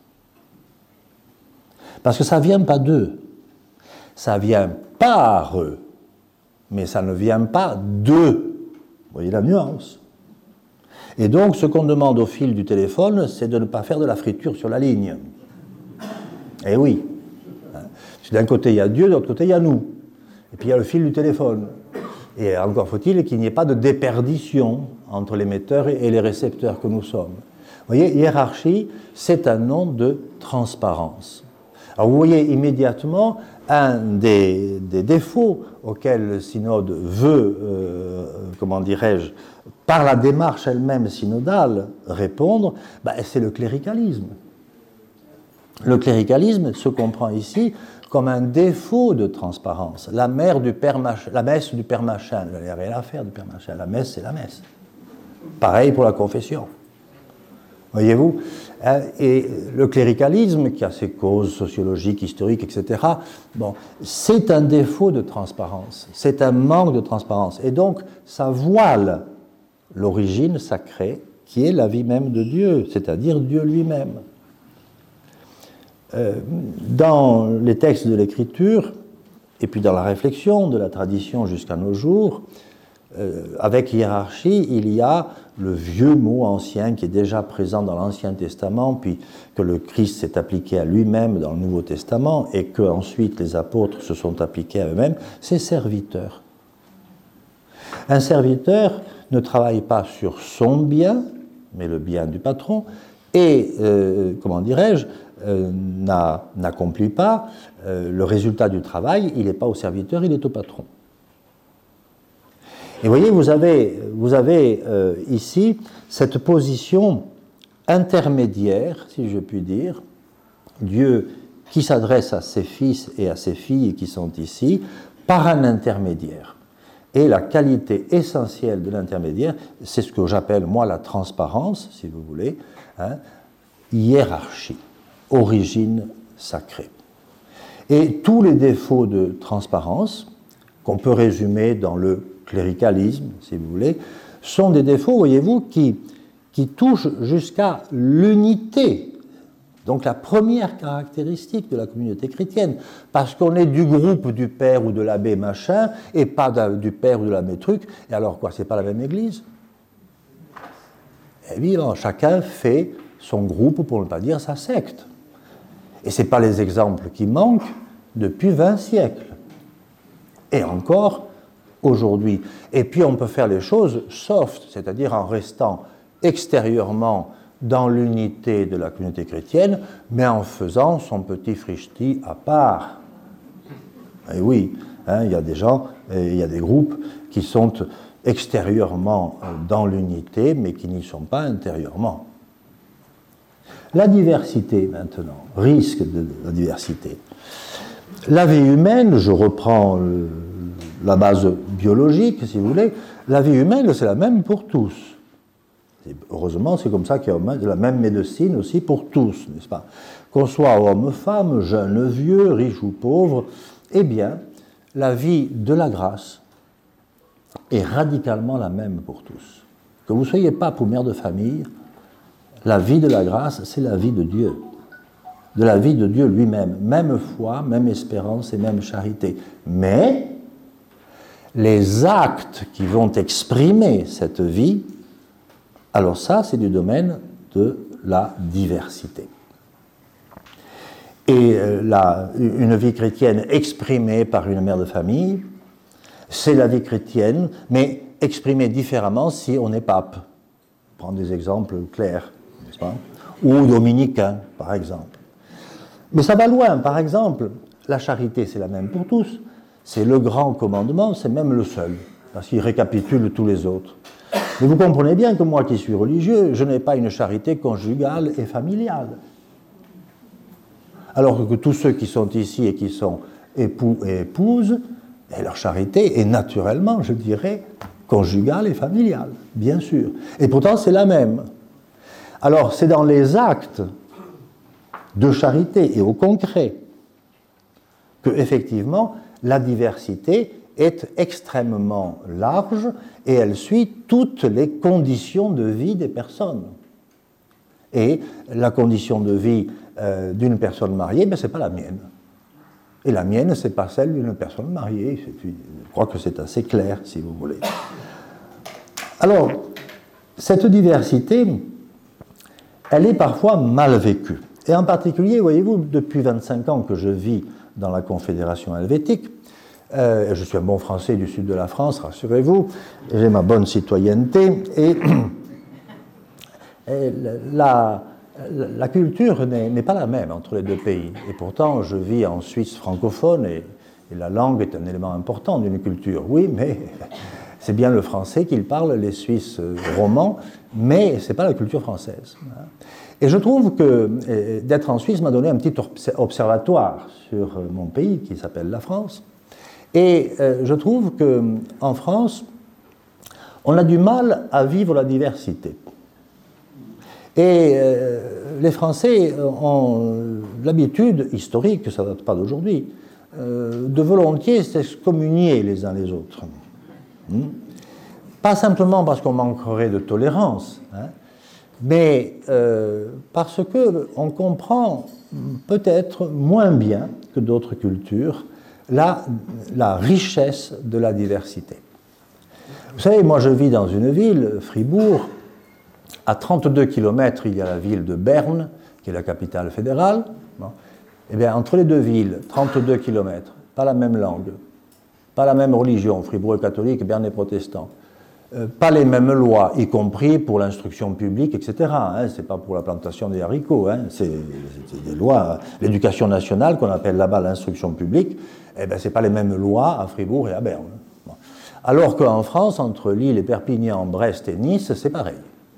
Parce que ça ne vient pas d'eux. Ça vient par eux, mais ça ne vient pas d'eux. Vous voyez la nuance. Et donc, ce qu'on demande au fil du téléphone, c'est de ne pas faire de la friture sur la ligne. Eh oui. D'un côté, il y a Dieu, de l'autre côté, il y a nous. Et puis, il y a le fil du téléphone. Et encore faut-il qu'il n'y ait pas de déperdition entre l'émetteur et les récepteurs que nous sommes. Vous voyez, hiérarchie, c'est un nom de transparence. Alors, vous voyez immédiatement un des défauts auxquels le synode veut, comment dirais-je, par la démarche elle-même synodale, répondre, c'est le cléricalisme. Le cléricalisme se comprend ici comme un défaut de transparence. La messe du Père Machin, il n'y a rien à faire du Père Machin, la messe, c'est la messe. Pareil pour la confession. Voyez-vous? Et le cléricalisme, qui a ses causes sociologiques, historiques, etc., bon, c'est un défaut de transparence, c'est un manque de transparence. Et donc, ça voile l'origine sacrée, qui est la vie même de Dieu, c'est-à-dire Dieu lui-même. Dans les textes de l'Écriture, et puis dans la réflexion de la tradition jusqu'à nos jours, avec hiérarchie, il y a le vieux mot ancien qui est déjà présent dans l'Ancien Testament, puis que le Christ s'est appliqué à lui-même dans le Nouveau Testament, et qu'ensuite les apôtres se sont appliqués à eux-mêmes, c'est serviteur. Un serviteur ne travaille pas sur son bien, mais le bien du patron, et, comment dirais-je, n'accomplit pas le résultat du travail, il n'est pas au serviteur, il est au patron. Et vous voyez, vous avez ici cette position intermédiaire, si je puis dire, Dieu qui s'adresse à ses fils et à ses filles qui sont ici, par un intermédiaire. Et la qualité essentielle de l'intermédiaire, c'est ce que j'appelle, moi, la transparence, si vous voulez, hiérarchie, origine sacrée. Et tous les défauts de transparence, qu'on peut résumer dans le cléricalisme, si vous voulez, sont des défauts, voyez-vous, qui touchent jusqu'à l'unité. Donc la première caractéristique de la communauté chrétienne, parce qu'on est du groupe du père ou de l'abbé machin, et pas du père ou de l'abbé truc, et alors quoi, c'est pas la même église? Évidemment, chacun fait son groupe, pour ne pas dire sa secte. Et ce n'est pas les exemples qui manquent depuis 20 siècles. Et encore, aujourd'hui. Et puis on peut faire les choses soft, c'est-à-dire en restant extérieurement dans l'unité de la communauté chrétienne, mais en faisant son petit frichti à part. Et oui, hein, il y a des gens, il y a des groupes qui sont extérieurement dans l'unité, mais qui n'y sont pas intérieurement. La diversité, maintenant, risque de la diversité. La vie humaine, je reprends la base biologique, si vous voulez, la vie humaine, c'est la même pour tous. Heureusement, c'est comme ça qu'il y a la même médecine aussi pour tous, n'est-ce pas? Qu'on soit homme, femme, jeune, vieux, riche ou pauvre, eh bien, la vie de la grâce est radicalement la même pour tous. Que vous soyez pape ou mère de famille, la vie de la grâce, c'est la vie de Dieu. De la vie de Dieu lui-même. Même foi, même espérance et même charité. Mais les actes qui vont exprimer cette vie, alors ça, c'est du domaine de la diversité. Et une vie chrétienne exprimée par une mère de famille, c'est la vie chrétienne, mais exprimée différemment si on est pape. Prendre des exemples clairs, n'est-ce pas? Ou dominicain, par exemple. Mais ça va loin. Par exemple, la charité, c'est la même pour tous. C'est le grand commandement, c'est même le seul, parce qu'il récapitule tous les autres. Mais vous comprenez bien que moi qui suis religieux, je n'ai pas une charité conjugale et familiale. Alors que tous ceux qui sont ici et qui sont époux et épouses, et leur charité est naturellement, je dirais, conjugale et familiale, bien sûr. Et pourtant, c'est la même. Alors, c'est dans les actes de charité et au concret que, effectivement, la diversité est extrêmement large et elle suit toutes les conditions de vie des personnes. Et la condition de vie d'une personne mariée, ben, ce n'est pas la mienne. Et la mienne, ce n'est pas celle d'une personne mariée. Je crois que c'est assez clair, si vous voulez. Alors, cette diversité, elle est parfois mal vécue. Et en particulier, voyez-vous, depuis 25 ans que je vis dans la Confédération helvétique, je suis un bon Français du sud de la France, rassurez-vous, j'ai ma bonne citoyenneté, et la culture n'est pas la même entre les deux pays. Et pourtant, je vis en Suisse francophone, et la langue est un élément important d'une culture. Oui, mais c'est bien le français qu'ils parlent, les Suisses romans, mais ce n'est pas la culture française. Et je trouve que d'être en Suisse m'a donné un petit observatoire sur mon pays, qui s'appelle la France. Et je trouve qu'en France, on a du mal à vivre la diversité. Et les Français ont l'habitude historique, ça ne date pas d'aujourd'hui, de volontiers s'excommunier les uns les autres. Pas simplement parce qu'on manquerait de tolérance, hein, mais parce qu'on comprend peut-être moins bien que d'autres cultures la richesse de la diversité. Vous savez, moi je vis dans une ville, Fribourg. À 32 km, il y a la ville de Berne, qui est la capitale fédérale. Bon. Eh bien, entre les deux villes, 32 km, pas la même langue, pas la même religion, Fribourg est catholique, Berne est protestant, pas les mêmes lois, y compris pour l'instruction publique, etc. Hein, c'est pas pour la plantation des haricots, hein, c'est des lois. L'éducation nationale, qu'on appelle là-bas l'instruction publique, eh bien, c'est pas les mêmes lois à Fribourg et à Berne. Bon. Alors qu'en France, entre Lille et Perpignan, Brest et Nice, c'est pareil.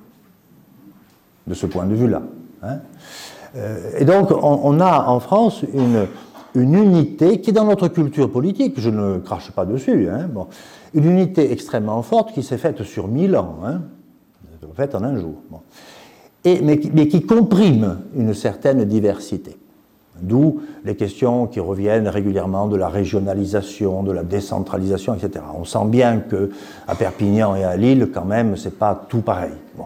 De ce point de vue-là. Hein. Et donc, on a en France une unité qui est dans notre culture politique, je ne crache pas dessus, hein, bon, une unité extrêmement forte qui s'est faite sur 1000 ans, hein, faite en un jour, bon. Mais qui comprime une certaine diversité. D'où les questions qui reviennent régulièrement de la régionalisation, de la décentralisation, etc. On sent bien qu'à Perpignan et à Lille, quand même, c'est pas tout pareil. Bon.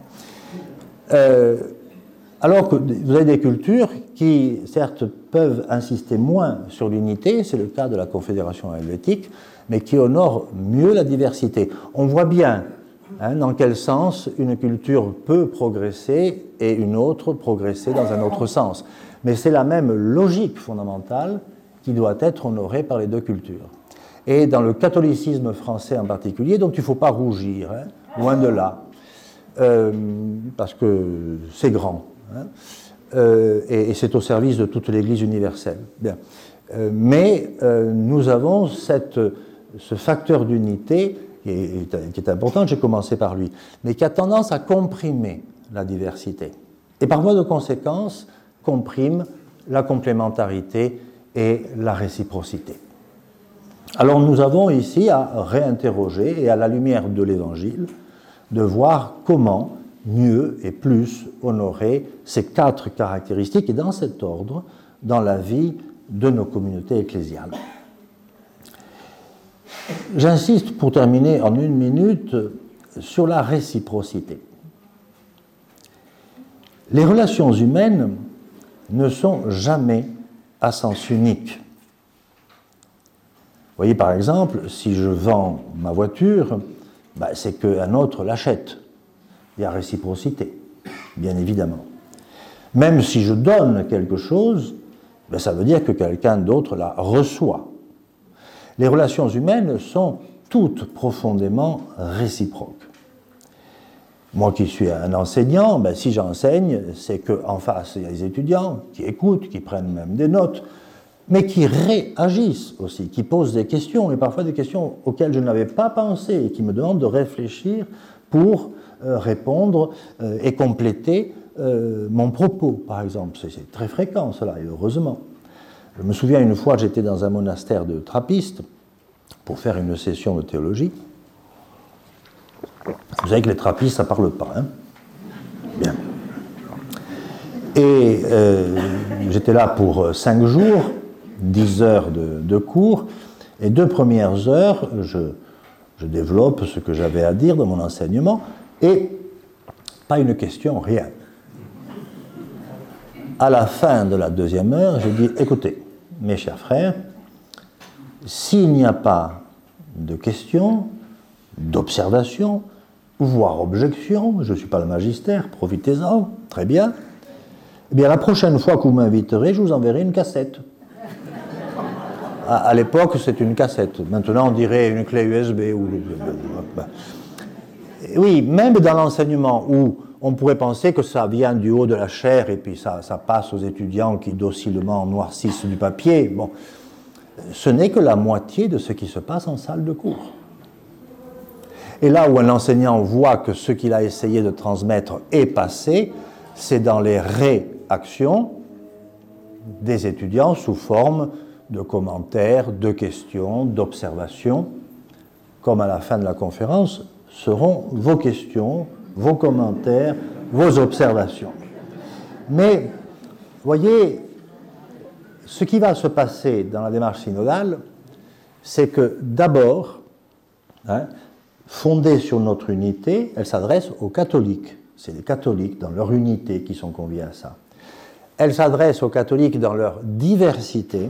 Alors que vous avez des cultures qui, certes, peuvent insister moins sur l'unité, c'est le cas de la Confédération helvétique, mais qui honorent mieux la diversité. On voit bien hein, dans quel sens une culture peut progresser et une autre progresser dans un autre sens. Mais c'est la même logique fondamentale qui doit être honorée par les deux cultures. et dans le catholicisme français en particulier, donc il ne faut pas rougir, hein, loin de là, parce que c'est grand, hein, et c'est au service de toute l'Église universelle. Bien. Mais nous avons ce facteur d'unité qui est important, j'ai commencé par lui, mais qui a tendance à comprimer la diversité. Et par voie de conséquence, comprime la complémentarité et la réciprocité. Alors nous avons ici à réinterroger, et à la lumière de l'Évangile, de voir comment mieux et plus honorer ces 4 caractéristiques, et dans cet ordre, dans la vie de nos communautés ecclésiales. J'insiste pour terminer en 1 minute sur la réciprocité. Les relations humaines ne sont jamais à sens unique. Vous voyez, par exemple, si je vends ma voiture, c'est qu'un autre l'achète. Il y a réciprocité, bien évidemment. Même si je donne quelque chose, ça veut dire que quelqu'un d'autre la reçoit. Les relations humaines sont toutes profondément réciproques. Moi qui suis un enseignant, si j'enseigne, c'est qu'en face, il y a des étudiants qui écoutent, qui prennent même des notes, mais qui réagissent aussi, qui posent des questions, et parfois des questions auxquelles je n'avais pas pensé, et qui me demandent de réfléchir pour répondre et compléter mon propos, par exemple. C'est très fréquent, cela, et heureusement. Je me souviens une fois, j'étais dans un monastère de trappistes pour faire une session de théologie. Vous savez que les trappistes, ça ne parle pas. Hein? Bien. Et j'étais là pour 5 jours, 10 heures de cours, et 2 premières heures, je développe ce que j'avais à dire dans mon enseignement, et pas une question, rien. À la fin de la 2e heure, je dis, écoutez, mes chers frères, s'il n'y a pas de questions, d'observations, voire objections, je ne suis pas le magistère, profitez-en, très bien, eh bien la prochaine fois que vous m'inviterez, je vous enverrai une cassette. À l'époque, c'est une cassette. Maintenant, on dirait une clé USB. Oui, même dans l'enseignement où on pourrait penser que ça vient du haut de la chaire et puis ça passe aux étudiants qui docilement noircissent du papier. Bon, ce n'est que la moitié de ce qui se passe en salle de cours. Et là où un enseignant voit que ce qu'il a essayé de transmettre est passé, c'est dans les réactions des étudiants sous forme de commentaires, de questions, d'observations, comme à la fin de la conférence seront vos questions, vos commentaires, vos observations. Mais, voyez, ce qui va se passer dans la démarche synodale, c'est que d'abord, fondée sur notre unité, elle s'adresse aux catholiques. C'est les catholiques dans leur unité qui sont conviés à ça. Elle s'adresse aux catholiques dans leur diversité.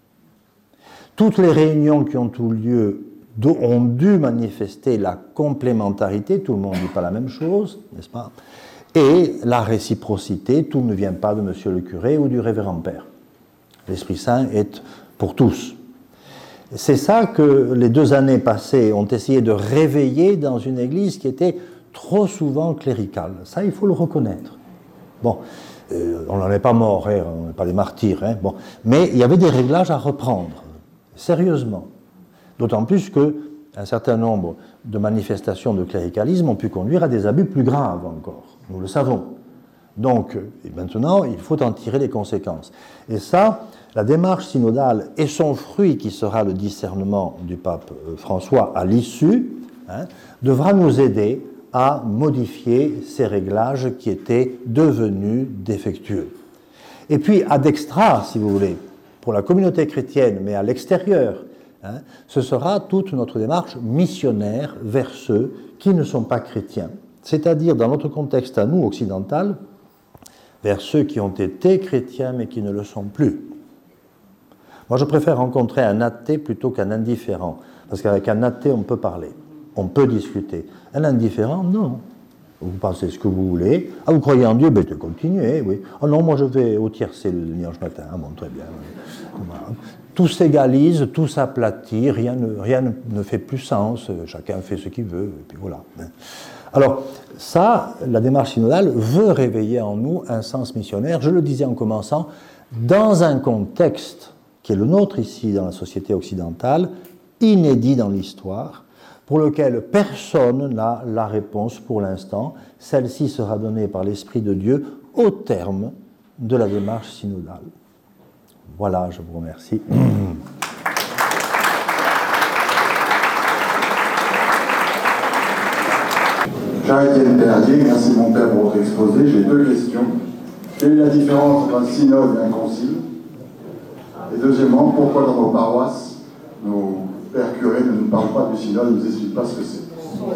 Toutes les réunions qui ont eu lieu ont dû manifester la complémentarité, tout le monde ne dit pas la même chose, n'est-ce pas? Et la réciprocité, tout ne vient pas de monsieur le curé ou du révérend père. L'Esprit Saint est pour tous. C'est ça que les 2 années passées ont essayé de réveiller dans une église qui était trop souvent cléricale. Ça, il faut le reconnaître. Bon, on n'en est pas mort, hein, on n'est pas des martyrs, hein, bon. Mais il y avait des réglages à reprendre, sérieusement. D'autant plus qu'un certain nombre de manifestations de cléricalisme ont pu conduire à des abus plus graves encore, nous le savons. Donc, maintenant, il faut en tirer les conséquences. Et ça, la démarche synodale et son fruit, qui sera le discernement du pape François à l'issue, devra nous aider à modifier ces réglages qui étaient devenus défectueux. Et puis, ad extra, si vous voulez, pour la communauté chrétienne, mais à l'extérieur, ce sera toute notre démarche missionnaire vers ceux qui ne sont pas chrétiens. C'est-à-dire, dans notre contexte à nous, occidental, vers ceux qui ont été chrétiens mais qui ne le sont plus. Moi, je préfère rencontrer un athée plutôt qu'un indifférent, parce qu'avec un athée, on peut parler, on peut discuter. Un indifférent, non. Vous pensez ce que vous voulez. Ah, vous croyez en Dieu? Ben, continuez, oui. Ah non, moi je vais au tiercé le dimanche matin. Ah bon, très bien. Voilà. Tout s'égalise, tout s'aplatit, rien ne fait plus sens, chacun fait ce qu'il veut, et puis voilà. Alors, ça, la démarche synodale veut réveiller en nous un sens missionnaire, je le disais en commençant, dans un contexte qui est le nôtre ici dans la société occidentale, inédit dans l'histoire, pour lequel personne n'a la réponse pour l'instant. Celle-ci sera donnée par l'Esprit de Dieu au terme de la démarche synodale. Voilà, je vous remercie. Charles-Étienne Pénardier, merci mon père pour votre exposé. J'ai deux questions. Quelle est la différence entre un synode et un concile? Et deuxièmement, pourquoi dans nos paroisses, nos pères curés ne nous parlent pas du synode, ne nous expliquent pas ce que c'est?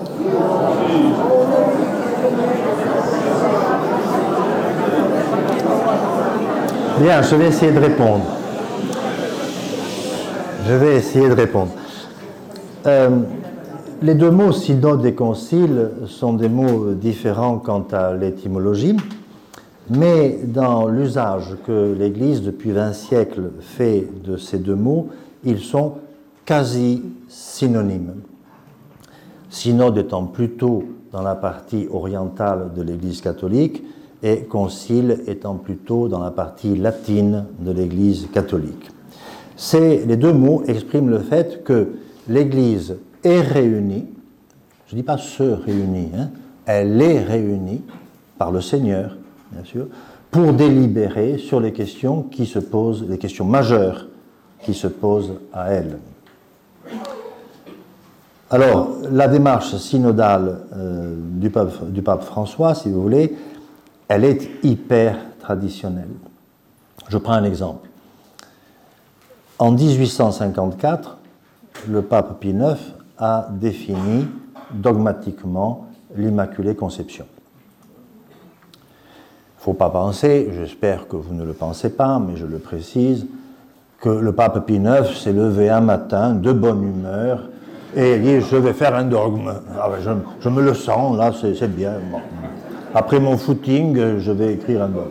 Bien, je vais essayer de répondre. Les deux mots synode et concile sont des mots différents quant à l'étymologie, mais dans l'usage que l'Église depuis 20 siècles fait de ces deux mots, ils sont quasi synonymes. Synode étant plutôt dans la partie orientale de l'Église catholique et concile étant plutôt dans la partie latine de l'Église catholique. Les deux mots expriment le fait que l'Église est réunie, je ne dis pas se réunit, elle est réunie par le Seigneur, bien sûr, pour délibérer sur les questions qui se posent, les questions majeures qui se posent à elle. Alors, la démarche synodale du pape François, si vous voulez, elle est hyper traditionnelle. Je prends un exemple. En 1854, le pape Pie IX a défini dogmatiquement l'Immaculée Conception. Il ne faut pas penser, j'espère que vous ne le pensez pas, mais je le précise, que le pape Pie IX s'est levé un matin de bonne humeur et dit « je vais faire un dogme, je me le sens, là c'est bien, bon. Après mon footing, je vais écrire un dogme ».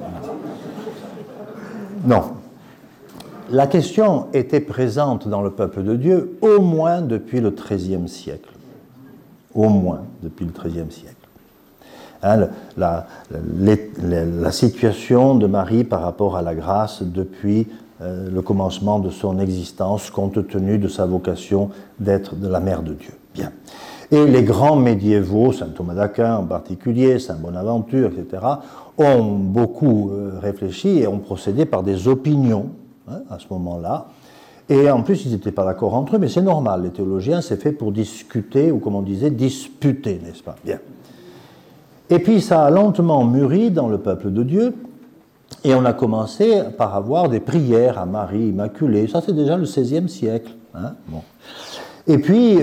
Non. La question était présente dans le peuple de Dieu au moins depuis le XIIIe siècle. Au moins depuis le XIIIe siècle. La situation de Marie par rapport à la grâce depuis le commencement de son existence, compte tenu de sa vocation d'être de la mère de Dieu. Bien. Et les grands médiévaux, saint Thomas d'Aquin en particulier, saint Bonaventure, etc., ont beaucoup réfléchi et ont procédé par des opinions à ce moment-là. Et en plus, ils n'étaient pas d'accord entre eux, mais c'est normal. Les théologiens, c'est fait pour discuter, ou comme on disait, disputer, n'est-ce pas? Bien. Et puis, ça a lentement mûri dans le peuple de Dieu, et on a commencé par avoir des prières à Marie Immaculée. Ça, c'est déjà le XVIe siècle. Bon. Et puis,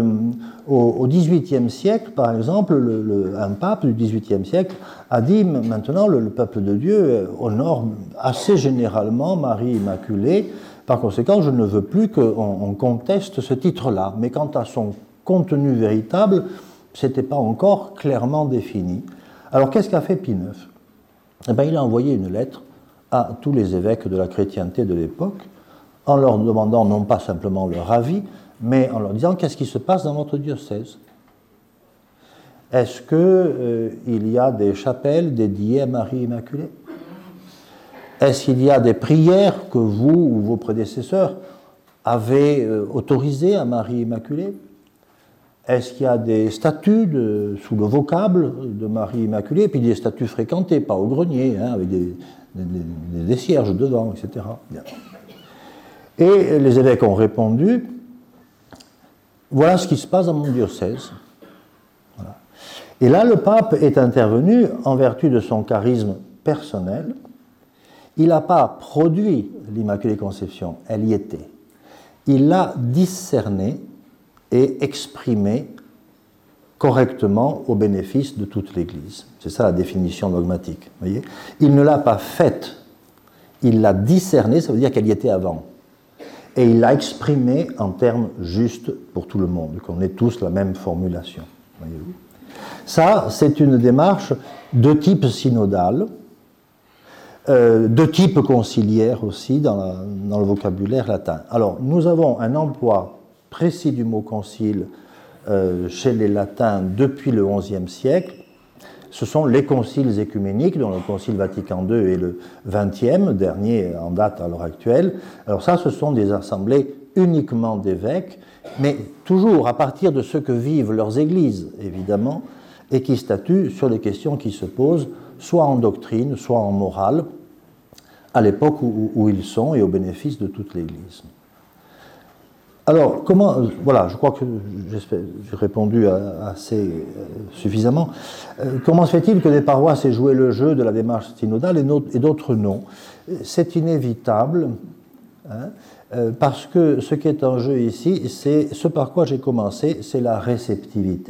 au XVIIIe siècle, par exemple, un pape du XVIIIe siècle a dit maintenant le peuple de Dieu honore assez généralement Marie Immaculée. Par conséquent, je ne veux plus qu'on conteste ce titre-là. Mais quant à son contenu véritable, ce n'était pas encore clairement défini. Alors, qu'est-ce qu'a fait Pie IX? Eh bien, il a envoyé une lettre à tous les évêques de la chrétienté de l'époque, en leur demandant non pas simplement leur avis, mais en leur disant qu'est-ce qui se passe dans votre diocèse. Est-ce qu'il y a des chapelles dédiées à Marie Immaculée? Est-ce qu'il y a des prières que vous ou vos prédécesseurs avez autorisées à Marie Immaculée? Est-ce qu'il y a des statues sous le vocable de Marie Immaculée, et puis des statues fréquentées, pas au grenier, avec des cierges dedans, etc. Bien. Et les évêques ont répondu, voilà ce qui se passe dans mon diocèse. Voilà. Et là, le pape est intervenu en vertu de son charisme personnel. Il n'a pas produit l'Immaculée Conception, elle y était. Il l'a discernée et exprimée correctement au bénéfice de toute l'Église. C'est ça la définition dogmatique. Voyez, il ne l'a pas faite, il l'a discernée, ça veut dire qu'elle y était avant. Et il l'a exprimée en termes justes pour tout le monde, qu'on ait tous la même formulation. Voyez-vous. Ça, c'est une démarche de type synodal, de type conciliaire aussi dans le vocabulaire latin. Alors, nous avons un emploi précis du mot concile chez les latins depuis le XIe siècle. Ce sont les conciles écuméniques, dont le concile Vatican II est le 20e, dernier en date à l'heure actuelle. Alors ça, ce sont des assemblées uniquement d'évêques, mais toujours à partir de ce que vivent leurs églises, évidemment, et qui statuent sur les questions qui se posent, soit en doctrine, soit en morale, à l'époque où ils sont et au bénéfice de toute l'Église. Alors, voilà, je crois que j'ai répondu assez suffisamment. Comment se fait-il que des paroisses aient joué le jeu de la démarche synodale et d'autres non? C'est inévitable, hein, parce que ce qui est en jeu ici, c'est ce par quoi j'ai commencé, c'est la réceptivité.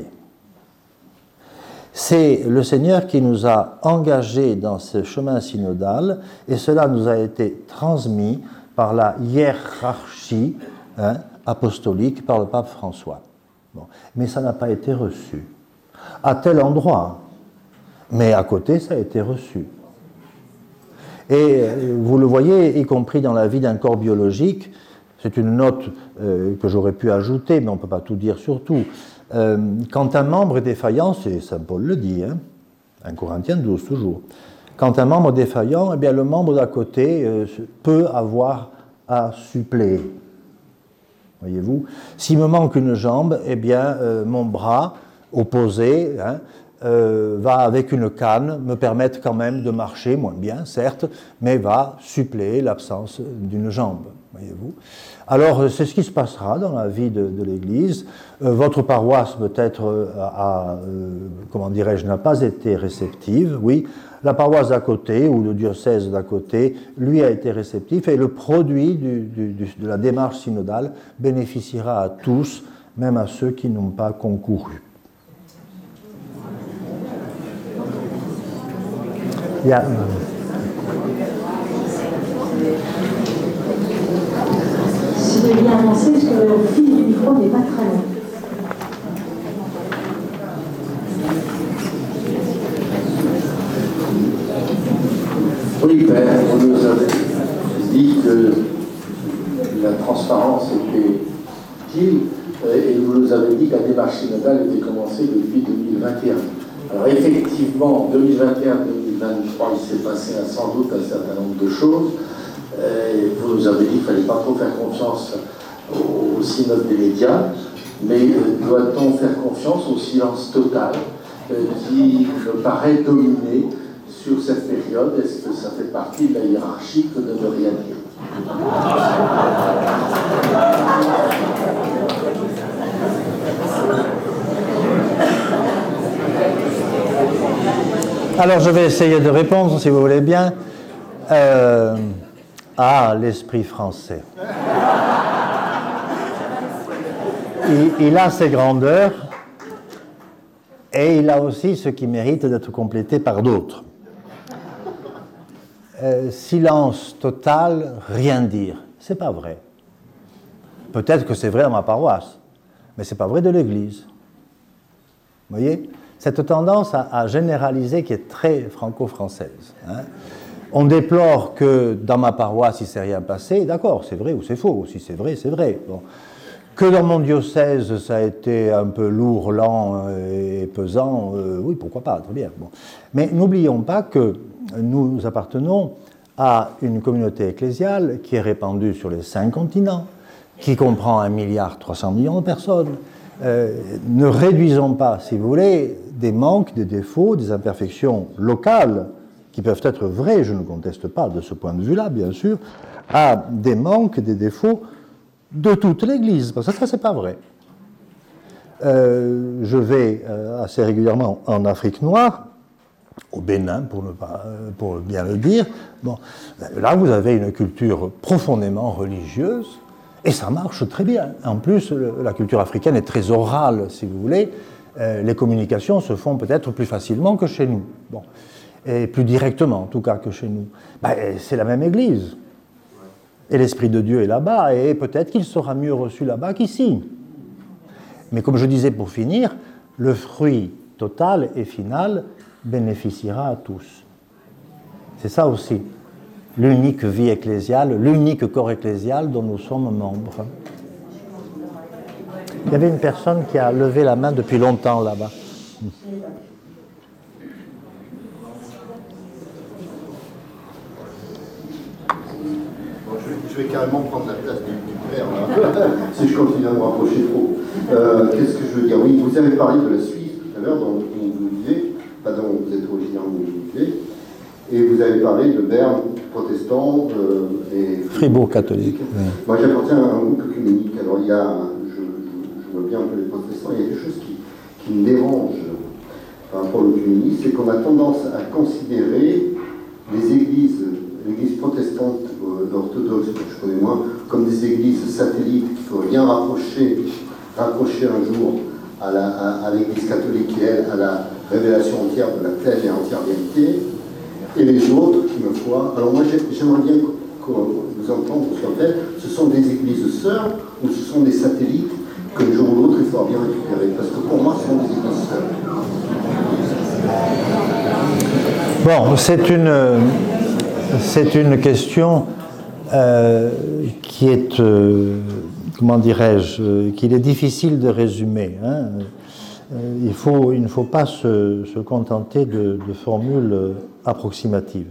C'est le Seigneur qui nous a engagés dans ce chemin synodal, et cela nous a été transmis par la hiérarchie, hein, apostolique, par le pape François. Bon. Mais ça n'a pas été reçu. À tel endroit, mais à côté, ça a été reçu. Et vous le voyez, y compris dans la vie d'un corps biologique, c'est une note que j'aurais pu ajouter, mais on ne peut pas tout dire sur tout. Quand un membre est défaillant, c'est Saint Paul le dit, hein, 1 Corinthiens 12 toujours, quand un membre est défaillant, eh bien, le membre d'à côté peut avoir à suppléer. Voyez-vous, s'il me manque une jambe, eh bien, mon bras opposé, hein, va avec une canne me permettre quand même de marcher, moins bien certes, mais va suppléer l'absence d'une jambe, voyez-vous. Alors c'est ce qui se passera dans la vie de l'Église. Votre paroisse peut-être comment dirais-je, n'a pas été réceptive, oui. La paroisse d'à côté ou le diocèse d'à côté, lui a été réceptif et le produit de la démarche synodale bénéficiera à tous, même à ceux qui n'ont pas concouru. Si j'ai bien avancé, parce que le fil du micro n'est pas très long. Oui, Père, vous nous avez dit que la transparence était utile et vous nous avez dit que la démarche synodale était commencée depuis 2021. Alors effectivement, en 2021-2023, il s'est passé sans doute un certain nombre de choses. Vous nous avez dit qu'il ne fallait pas trop faire confiance au synode des médias, mais doit-on faire confiance au silence total qui me paraît dominer sur cette période? Est-ce que ça fait partie de la hiérarchie que de ne rien dire? Alors je vais essayer de répondre, si vous voulez bien, à l'esprit français. Il a ses grandeurs et il a aussi ce qui mérite d'être complété par d'autres. Silence total, rien dire. C'est pas vrai. Peut-être que c'est vrai dans ma paroisse, mais c'est pas vrai de l'Église. Vous voyez ? Cette tendance à généraliser qui est très franco-française. Hein. On déplore que dans ma paroisse, il ne s'est rien passé. D'accord, c'est vrai ou c'est faux. Si c'est vrai, c'est vrai. Bon. Que dans mon diocèse, ça a été un peu lourd, lent et pesant, oui, pourquoi pas, très bien. Bon. Mais n'oublions pas que nous appartenons à une communauté ecclésiale qui est répandue sur les 5 continents, qui comprend 1,3 milliard de personnes. Ne réduisons pas, si vous voulez, des manques, des défauts, des imperfections locales, qui peuvent être vraies, je ne conteste pas de ce point de vue-là, bien sûr, à des manques, des défauts de toute l'Église, parce que ça, c'est pas vrai. Je vais assez régulièrement en Afrique noire, au Bénin, pour bien le dire. Bon, là, vous avez une culture profondément religieuse, et ça marche très bien. En plus, la culture africaine est très orale, si vous voulez. Les communications se font peut-être plus facilement que chez nous. Bon. Et plus directement, en tout cas, que chez nous. C'est la même Église. Et l'Esprit de Dieu est là-bas, et peut-être qu'il sera mieux reçu là-bas qu'ici. Mais comme je disais pour finir, le fruit totale et finale bénéficiera à tous. C'est ça aussi, l'unique vie ecclésiale, l'unique corps ecclésial dont nous sommes membres. Il y avait une personne qui a levé la main depuis longtemps là-bas. Je vais carrément prendre la place du père, là, si je continue à me rapprocher trop. Qu'est-ce que je veux dire? Oui, vous avez parlé de la Suisse tout à l'heure, dont vous vivez, pas dont vous êtes originaire où vous vivez, et vous avez parlé de Berne, protestant, et Fribourg catholique. Oui. Moi, j'appartiens à un groupe œcuménique. Alors, il y a, je vois bien un peu les protestants, il y a quelque chose qui me dérange par rapport à l'œcuménisme, c'est qu'on a tendance à considérer les églises, l'église protestante orthodoxe, que je connais moins, comme des églises satellites qu'il faut bien rapprocher un jour à l'église catholique et elle, à la révélation entière de la pleine et entière vérité, et les autres, qui me foi. Alors moi, j'aimerais bien vous entendre sur elle, ce sont des églises sœurs ou ce sont des satellites que le jour ou l'autre il faudra bien récupérer, parce que pour moi, ce sont des églises sœurs. Bon, c'est une question qui est, comment dirais-je, qu'il est difficile de résumer. Hein. Il ne faut pas se contenter de formules approximatives.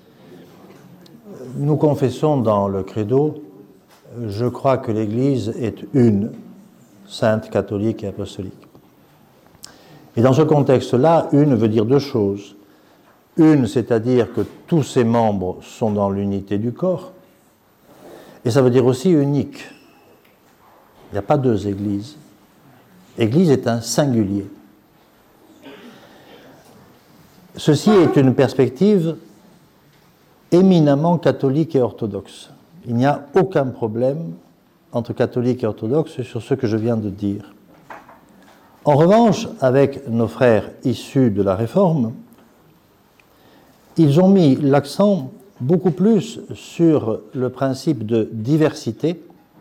Nous confessons dans le credo, je crois que l'Église est une, sainte, catholique et apostolique. Et dans ce contexte-là, une veut dire deux choses. Une, c'est-à-dire que tous ses membres sont dans l'unité du corps, et ça veut dire aussi unique. Il n'y a pas deux églises. Église est un singulier. Ceci est une perspective éminemment catholique et orthodoxe. Il n'y a aucun problème entre catholique et orthodoxe sur ce que je viens de dire. En revanche, avec nos frères issus de la Réforme, ils ont mis l'accent beaucoup plus sur le principe de diversité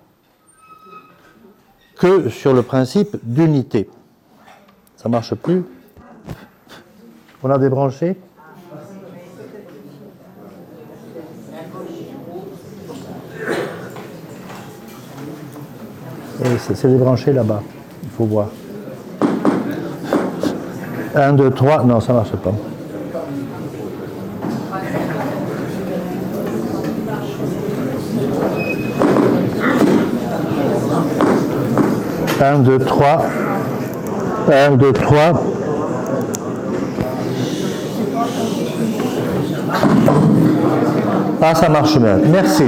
que sur le principe d'unité. Ça ne marche plus? On a débranché? C'est débranché là-bas, il faut voir. 1, 2, 3, non, ça ne marche pas. Un, deux, trois. 1, 2, 3. Ah, ça marche bien. Merci.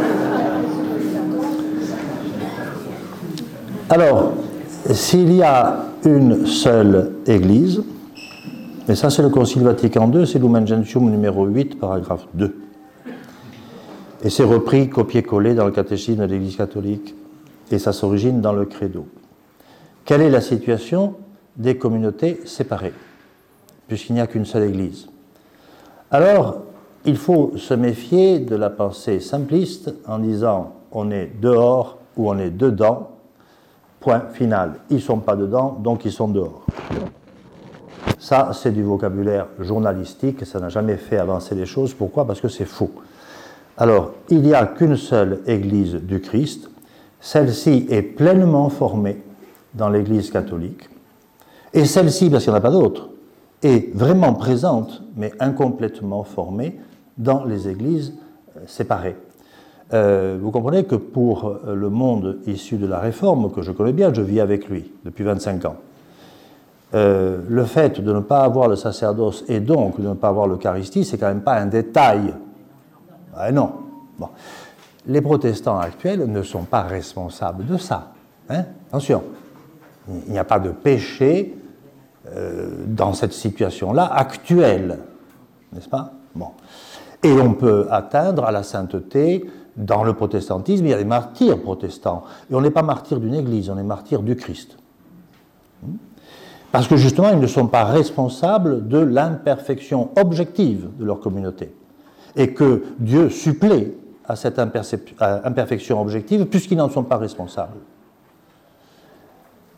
Alors, s'il y a une seule Église, et ça c'est le Concile Vatican II, c'est Lumen Gentium numéro 8, paragraphe 2. Et c'est repris, copié-collé dans le catéchisme de l'Église catholique, et ça s'origine dans le credo. Quelle est la situation des communautés séparées, puisqu'il n'y a qu'une seule Église? Alors, il faut se méfier de la pensée simpliste en disant on est dehors ou on est dedans, point final. Ils ne sont pas dedans, donc ils sont dehors. Ça, c'est du vocabulaire journalistique, ça n'a jamais fait avancer les choses. Pourquoi? Parce que c'est faux. Alors, il n'y a qu'une seule Église du Christ, celle-ci est pleinement formée dans l'Église catholique, et celle-ci, parce qu'il n'y en a pas d'autre, est vraiment présente, mais incomplètement formée dans les églises séparées. Vous comprenez que pour le monde issu de la Réforme, que je connais bien, je vis avec lui depuis 25 ans, le fait de ne pas avoir le sacerdoce et donc de ne pas avoir l'Eucharistie, c'est quand même pas un détail. Ah non. Bon. Les protestants actuels ne sont pas responsables de ça. Hein? Attention, il n'y a pas de péché dans cette situation-là actuelle, n'est-ce pas? Bon. Et on peut atteindre à la sainteté. Dans le protestantisme, il y a des martyrs protestants. Et on n'est pas martyr d'une église, on est martyr du Christ. Parce que justement, ils ne sont pas responsables de l'imperfection objective de leur communauté. Et que Dieu supplée à cette imperfection objective, puisqu'ils n'en sont pas responsables.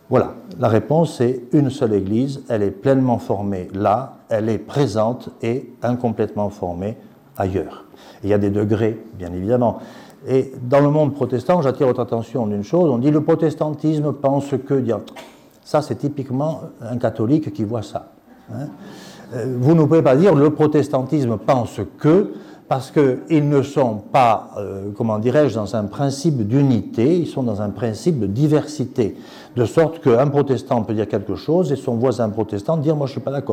Voilà, la réponse est une seule Église, elle est pleinement formée là, elle est présente et incomplètement formée ailleurs. Il y a des degrés, bien évidemment. Et dans le monde protestant, j'attire votre attention d'une chose, on dit le protestantisme pense que... Ça, c'est typiquement un catholique qui voit ça. Hein. Vous ne pouvez pas dire le protestantisme pense que, parce qu'ils ne sont pas, comment dirais-je, dans un principe d'unité, ils sont dans un principe de diversité. De sorte qu'un protestant peut dire quelque chose et son voisin protestant dire « moi je ne suis pas d'accord ».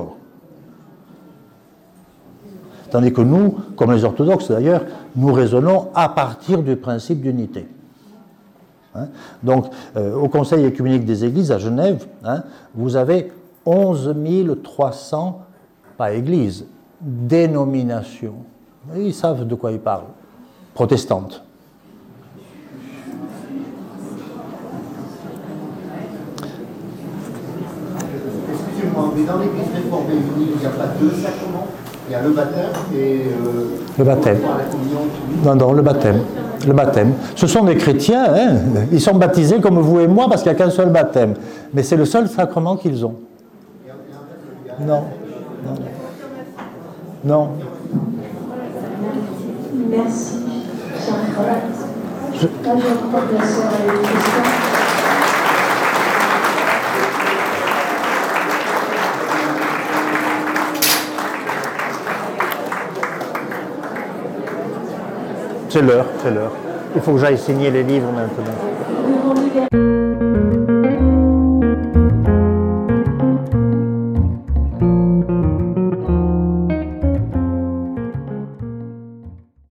Tandis que nous, comme les orthodoxes d'ailleurs, nous raisonnons à partir du principe d'unité. Hein. Donc, au Conseil œcuménique des Églises à Genève, hein, vous avez 11 300, pas églises, dénominations. Ils savent de quoi ils parlent. Protestantes. Excusez-moi, mais dans l'Église réformée unie, il n'y a pas deux sacrements. Il y a le baptême et le baptême. La communion. Non, le baptême. Le baptême. Ce sont des chrétiens, hein, ils sont baptisés comme vous et moi parce qu'il n'y a qu'un seul baptême. Mais c'est le seul sacrement qu'ils ont. Non. Non. Merci. Je crois que la sœur a une question. C'est l'heure. Il faut que j'aille signer les livres maintenant.